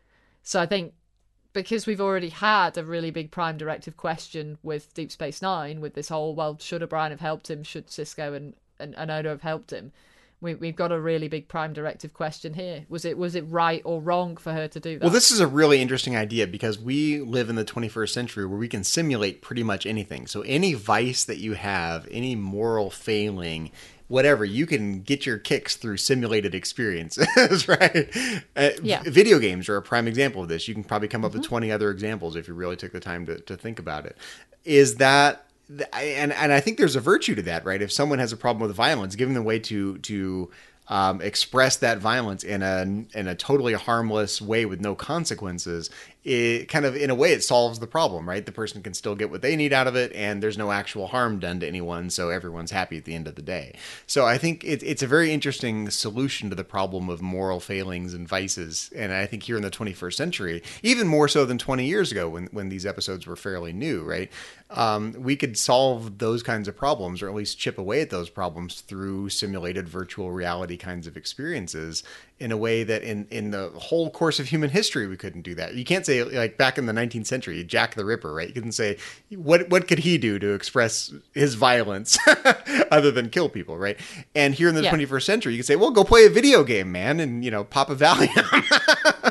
So I think because we've already had a really big Prime Directive question with Deep Space Nine, with this whole, well, should O'Brien have helped him? Should Sisko and, and, and Odo have helped him? We, we've got a really big Prime Directive question here. Was it was it right or wrong for her to do that? Well, this is a really interesting idea because we live in the twenty-first century where we can simulate pretty much anything. So any vice that you have, any moral failing, whatever, you can get your kicks through simulated experiences, right? Uh, yeah. v- video games are a prime example of this. You can probably come up mm-hmm. with twenty other examples if you really took the time to, to think about it. Is that, and and I think there's a virtue to that, right? If someone has a problem with violence, giving them a way to to um, express that violence in a in a totally harmless way with no consequences, it kind of, in a way, it solves the problem, right? The person can still get what they need out of it, and there's no actual harm done to anyone, so everyone's happy at the end of the day. So I think it, it's a very interesting solution to the problem of moral failings and vices, and I think here in the twenty-first century, even more so than twenty years ago when, when these episodes were fairly new, right? Um, we could solve those kinds of problems, or at least chip away at those problems through simulated virtual reality kinds of experiences in a way that in, in the whole course of human history, we couldn't do that. You can't say, like back in the nineteenth century, Jack the Ripper, right? You couldn't say, what what could he do to express his violence other than kill people, right? And here in the yeah. twenty-first century, you could say, well, go play a video game, man, and, you know, pop a Valium.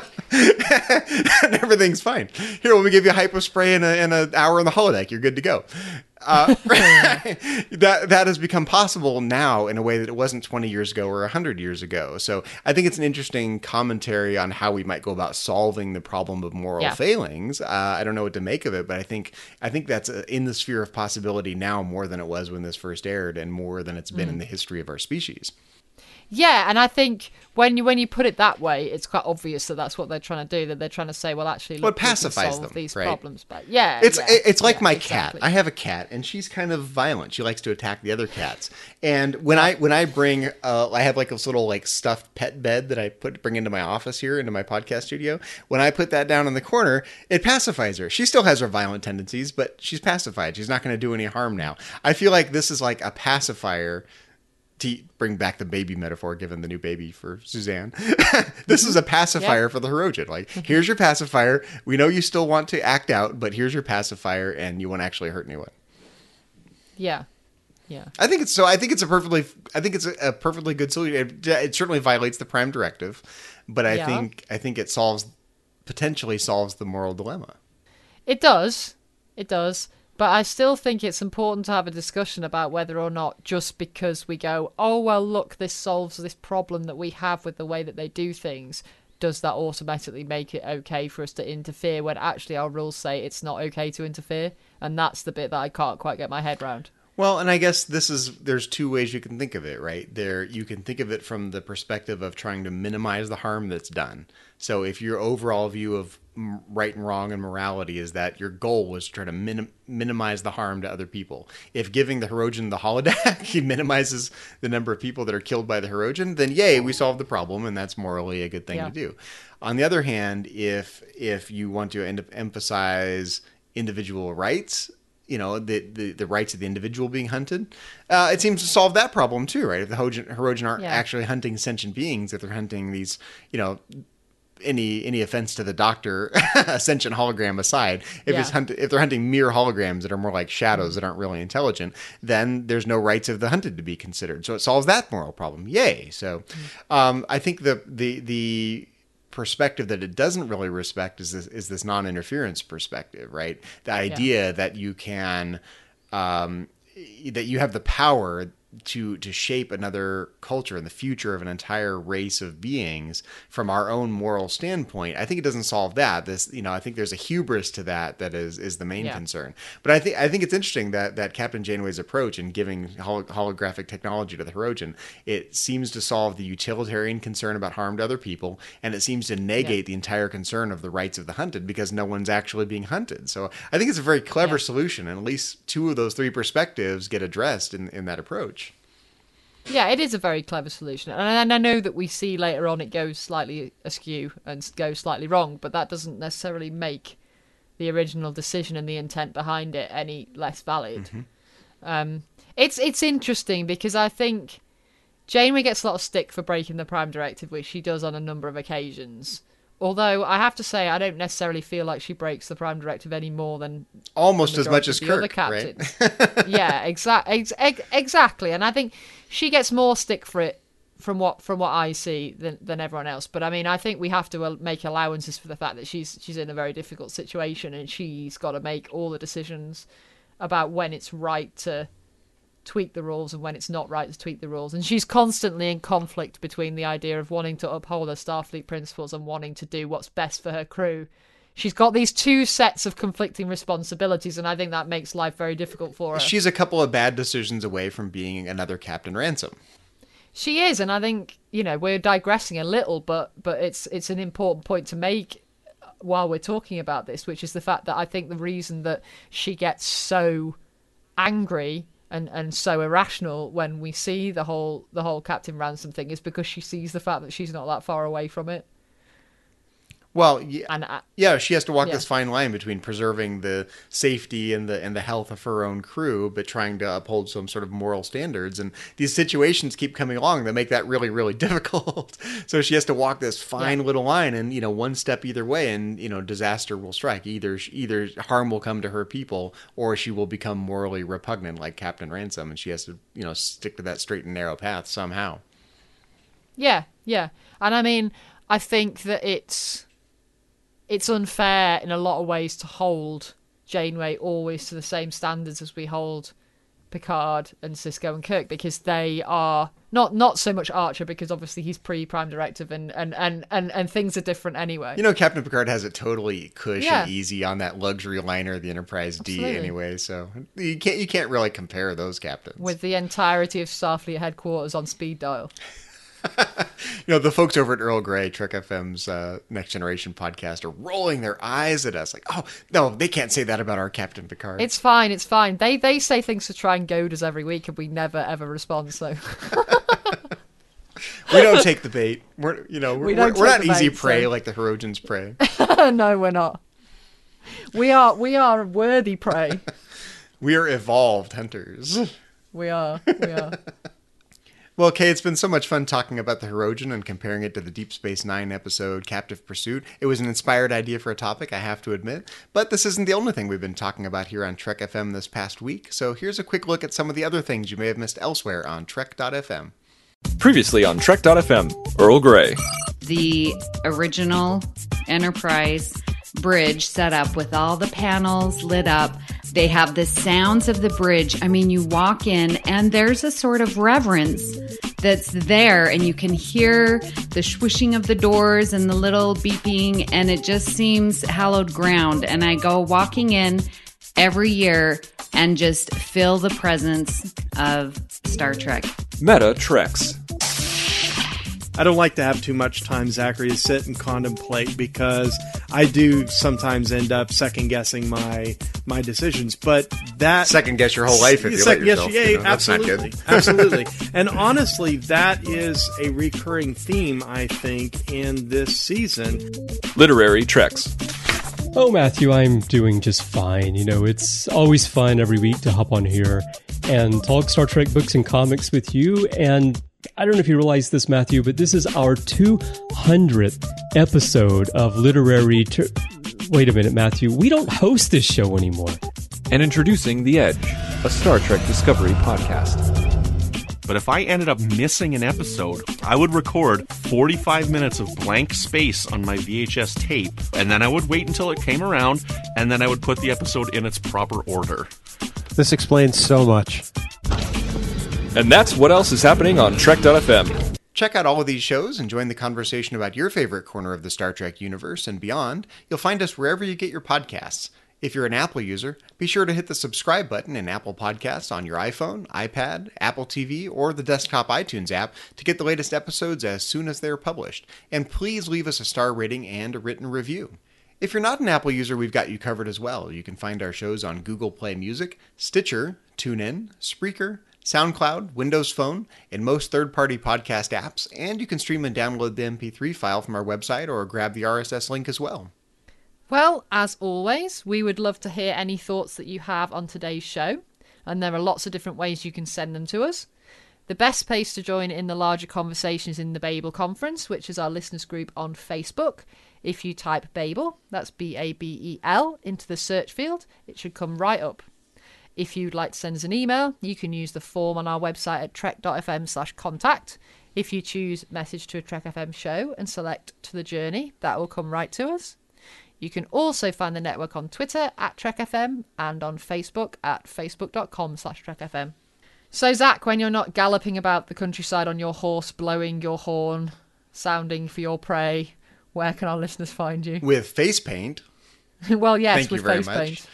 And everything's fine. Here, let me give you a hypo spray and an hour in the holodeck. You're good to go. Uh, that that has become possible now in a way that it wasn't twenty years ago or one hundred years ago. So I think it's an interesting commentary on how we might go about solving the problem of moral yeah. failings. Uh, I don't know what to make of it, but I think I think that's in the sphere of possibility now more than it was when this first aired, and more than it's been mm. in the history of our species. Yeah, and I think when you when you put it that way, it's quite obvious that that's what they're trying to do. That they're trying to say, well, actually, look, well, it pacifies we can solve them, these right? problems. But yeah, it's yeah, it's like yeah, my exactly. cat. I have a cat, and she's kind of violent. She likes to attack the other cats. And when I when I bring, uh, I have like this little like stuffed pet bed that I put bring into my office here, into my podcast studio. When I put that down in the corner, it pacifies her. She still has her violent tendencies, but she's pacified. She's not going to do any harm now. I feel like this is like a pacifier. To bring back the baby metaphor, given the new baby for Suzanne, this is a pacifier yeah. for the Hirogen. Like, here's your pacifier. We know you still want to act out, but here's your pacifier, and you won't actually hurt anyone. Yeah, yeah. I think it's so. I think it's a perfectly. I think it's a, a perfectly good solution. It, it certainly violates the Prime Directive, but I yeah. think I think it solves potentially solves the moral dilemma. It does. It does. But I still think it's important to have a discussion about whether or not just because we go, oh, well, look, this solves this problem that we have with the way that they do things, does that automatically make it okay for us to interfere when actually our rules say it's not okay to interfere? And that's the bit that I can't quite get my head around. Well, and I guess this is, there's two ways you can think of it, right? There, you can think of it from the perspective of trying to minimize the harm that's done. So if your overall view of right and wrong and morality is that your goal was to try to minim- minimize the harm to other people. If giving the Hirogen the holodeck he minimizes the number of people that are killed by the Hirogen, then yay, we solved the problem, and that's morally a good thing yeah. to do. On the other hand, if if you want to end up emphasize individual rights, you know, the, the, the rights of the individual being hunted, uh, it seems to solve that problem too, right? If the Hirogen, Hirogen aren't yeah. actually hunting sentient beings, if they're hunting these, you know, any any offense to the Doctor, a sentient hologram aside, if yeah. it's hunt, if they're hunting mere holograms that are more like shadows mm. that aren't really intelligent, then there's no rights of the hunted to be considered. So it solves that moral problem. Yay! So mm. um, I think the the the perspective that it doesn't really respect is this is this non-interference perspective, right? The idea yeah. that you can um, that you have the power to to shape another culture and the future of an entire race of beings from our own moral standpoint. I think it doesn't solve that. This, you know, I think there's a hubris to that that is is the main yeah. concern. But I think I think it's interesting that that Captain Janeway's approach in giving hol- holographic technology to the Hirogen, it seems to solve the utilitarian concern about harm to other people, and it seems to negate yeah. the entire concern of the rights of the hunted because no one's actually being hunted. So I think it's a very clever yeah. solution, and at least two of those three perspectives get addressed in, in that approach. Yeah, it is a very clever solution. And I know that we see later on it goes slightly askew and goes slightly wrong, but that doesn't necessarily make the original decision and the intent behind it any less valid. Mm-hmm. Um, it's it's interesting because I think Janeway gets a lot of stick for breaking the Prime Directive, which she does on a number of occasions. Although I have to say, I don't necessarily feel like she breaks the Prime Directive any more than almost as much as Kirk, right? yeah, exa- ex- ex- exactly. And I think she gets more stick for it from what from what I see than than everyone else. But I mean, I think we have to make allowances for the fact that she's she's in a very difficult situation and she's got to make all the decisions about when it's right to tweak the rules and when it's not right to tweak the rules. And she's constantly in conflict between the idea of wanting to uphold her Starfleet principles and wanting to do what's best for her crew. She's got these two sets of conflicting responsibilities, and I think that makes life very difficult for her. She's a couple of bad decisions away from being another Captain Ransom. She is, and I think, you know, we're digressing a little, but but it's it's an important point to make while we're talking about this, which is the fact that I think the reason that she gets so angry and, and so irrational when we see the whole the whole Captain Ransom thing is because she sees the fact that she's not that far away from it. Well, yeah, and, uh, yeah, she has to walk yeah. this fine line between preserving the safety and the and the health of her own crew, but trying to uphold some sort of moral standards. And these situations keep coming along that make that really, really difficult. So she has to walk this fine yeah. little line, and you know, one step either way, and you know, disaster will strike. Either either harm will come to her people, or she will become morally repugnant, like Captain Ransom, and she has to you know stick to that straight and narrow path somehow. Yeah, yeah, and I mean, I think that it's. It's unfair in a lot of ways to hold Janeway always to the same standards as we hold Picard and Sisko and Kirk, because they are not not so much Archer, because obviously he's pre-Prime Directive and and, and, and, and things are different anyway. You know, Captain Picard has it totally cush yeah. and easy on that luxury liner, the Enterprise Absolutely. D anyway, so you can't you can't really compare those captains. With the entirety of Starfleet headquarters on speed dial. You know, the folks over at Earl Grey, Trek F M's uh, Next Generation podcast, are rolling their eyes at us like, oh, no, they can't say that about our Captain Picard. It's fine, it's fine. They they say things to try and goad us every week, and we never, ever respond, so... We don't take the bait. We're, you know, we're, we don't we're, we're not bait, easy prey so. like the Hirogen's prey. No, we're not. We are, we are worthy prey. We are evolved hunters. We are, we are. Well, Kay, it's been so much fun talking about the Hirogen and comparing it to the Deep Space Nine episode Captive Pursuit. It was an inspired idea for a topic, I have to admit. But this isn't the only thing we've been talking about here on Trek F M this past week. So here's a quick look at some of the other things you may have missed elsewhere on Trek dot F M. Previously on Trek dot F M, Earl Grey. The original Enterprise bridge set up with all the panels lit up. They have the sounds of the bridge. I mean, you walk in and there's a sort of reverence that's there, and you can hear the swishing of the doors and the little beeping, and it just seems hallowed ground. And I go walking in every year and just feel the presence of Star Trek. Meta Treks. I don't like to have too much time, Zachary, to sit and contemplate, because I do sometimes end up second guessing my my decisions. But that second guess your whole life if you second let yourself. Guess, yeah, you know, that's absolutely, not good. absolutely. And honestly, that is a recurring theme, I think, in this season. Literary Treks. Oh, Matthew, I'm doing just fine. You know, it's always fun every week to hop on here and talk Star Trek books and comics with you. And I don't know if you realize this, Matthew, but this is our two hundredth episode of Literary... Ter- Wait a minute, Matthew. We don't host this show anymore. And introducing The Edge, a Star Trek Discovery podcast. But if I ended up missing an episode, I would record forty-five minutes of blank space on my V H S tape, and then I would wait until it came around, and then I would put the episode in its proper order. This explains so much. And that's what else is happening on Trek dot f m. Check out all of these shows and join the conversation about your favorite corner of the Star Trek universe and beyond. You'll find us wherever you get your podcasts. If you're an Apple user, be sure to hit the subscribe button in Apple Podcasts on your iPhone, iPad, Apple T V, or the desktop iTunes app to get the latest episodes as soon as they're published. And please leave us a star rating and a written review. If you're not an Apple user, we've got you covered as well. You can find our shows on Google Play Music, Stitcher, TuneIn, Spreaker, SoundCloud, Windows Phone, and most third-party podcast apps, and you can stream and download the M P three file from our website or grab the R S S link as well. Well, as always, we would love to hear any thoughts that you have on today's show, and there are lots of different ways you can send them to us. The best place to join in the larger conversation is in the Babel Conference, which is our listeners group on Facebook. If you type Babel, that's B A B E L, into the search field, it should come right up. If you'd like to send us an email, you can use the form on our website at trek dot f m slash contact. If you choose message to a Trek F M show and select to the journey, that will come right to us. You can also find the network on Twitter at Trek F M and on Facebook at facebook dot com slash Trek F M. So, Zach, when you're not galloping about the countryside on your horse, blowing your horn, sounding for your prey, where can our listeners find you? With face paint. Well, yes, Thank with you very face much. paint.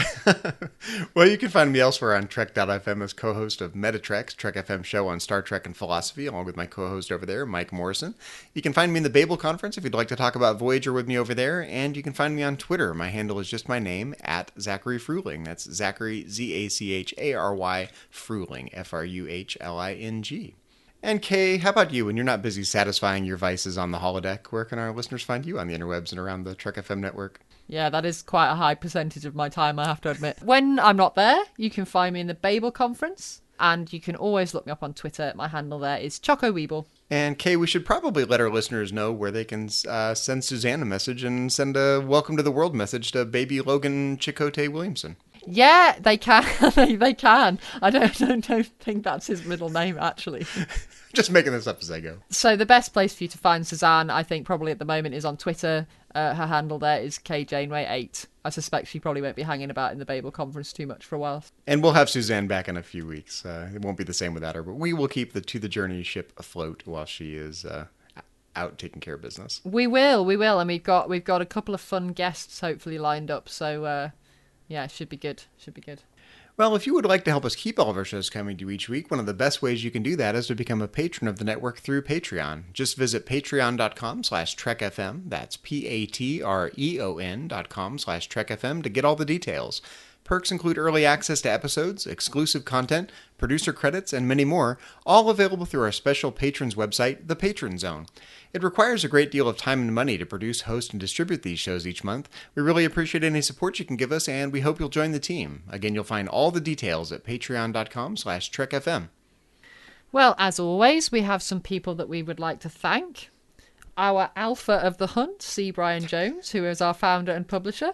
Well, you can find me elsewhere on Trek dot f m as co-host of Metatreks, Trek F M show on Star Trek and philosophy, along with my co-host over there, Mike Morrison. You can find me in the Babel Conference if you'd like to talk about Voyager with me over there, and you can find me on Twitter. My handle is just my name, at Zachary Fruhling. That's Zachary, Z A C H A R Y, Fruhling, F R U H L I N G. And Kay, how about you? When you're not busy satisfying your vices on the holodeck, where can our listeners find you on the interwebs and around the Trek F M network? Yeah, that is quite a high percentage of my time, I have to admit. When I'm not there, you can find me in the Babel Conference, and you can always look me up on Twitter. My handle there is Choco Weeble. And Kay, we should probably let our listeners know where they can uh, send Suzanne a message and send a welcome to the world message to baby Logan Chakotay Williamson. Yeah, they can. they, they can. I don't, don't, don't think that's his middle name, actually. Just making this up as I go. So the best place for you to find Suzanne, I think, probably at the moment is on Twitter. Uh, her handle there is K Janeway eight. I suspect she probably won't be hanging about in the Babel Conference too much for a while. And we'll have Suzanne back in a few weeks. Uh, it won't be the same without her, but we will keep the To the Journey ship afloat while she is uh, out taking care of business. We will, we will. And we've got, we've got a couple of fun guests hopefully lined up. So, uh, yeah, it should be good. Should be good. Well, if you would like to help us keep all of our shows coming to you each week, one of the best ways you can do that is to become a patron of the network through Patreon. Just visit patreon dot com slash Trek F M. That's P A T R E O N dot com slash Trek F M to get all the details. Perks include early access to episodes, exclusive content, producer credits, and many more, all available through our special patrons website, The Patron Zone. It requires a great deal of time and money to produce, host, and distribute these shows each month. We really appreciate any support you can give us, and we hope you'll join the team. Again, you'll find all the details at patreon dot com slash Trek F M. Well, as always, we have some people that we would like to thank. Our alpha of the hunt, C. Brian Jones, who is our founder and publisher.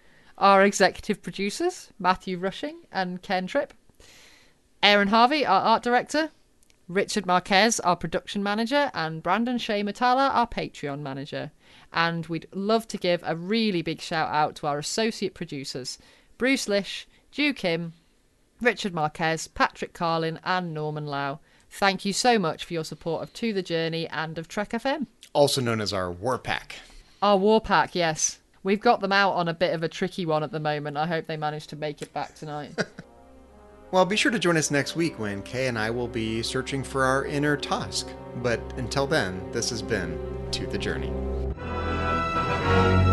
Our executive producers, Matthew Rushing and Ken Tripp. Aaron Harvey, our art director. Richard Marquez, our production manager, and Brandon Shea Matala, our Patreon manager. And we'd love to give a really big shout out to our associate producers, Bruce Lish, Ju Kim, Richard Marquez, Patrick Carlin, and Norman Lau. Thank you so much for your support of To The Journey and of Trek F M. Also known as our War Pack. Our War Pack, yes. We've got them out on a bit of a tricky one at the moment. I hope they manage to make it back tonight. Well, be sure to join us next week when Kay and I will be searching for our inner Tosk. But until then, this has been To The Journey.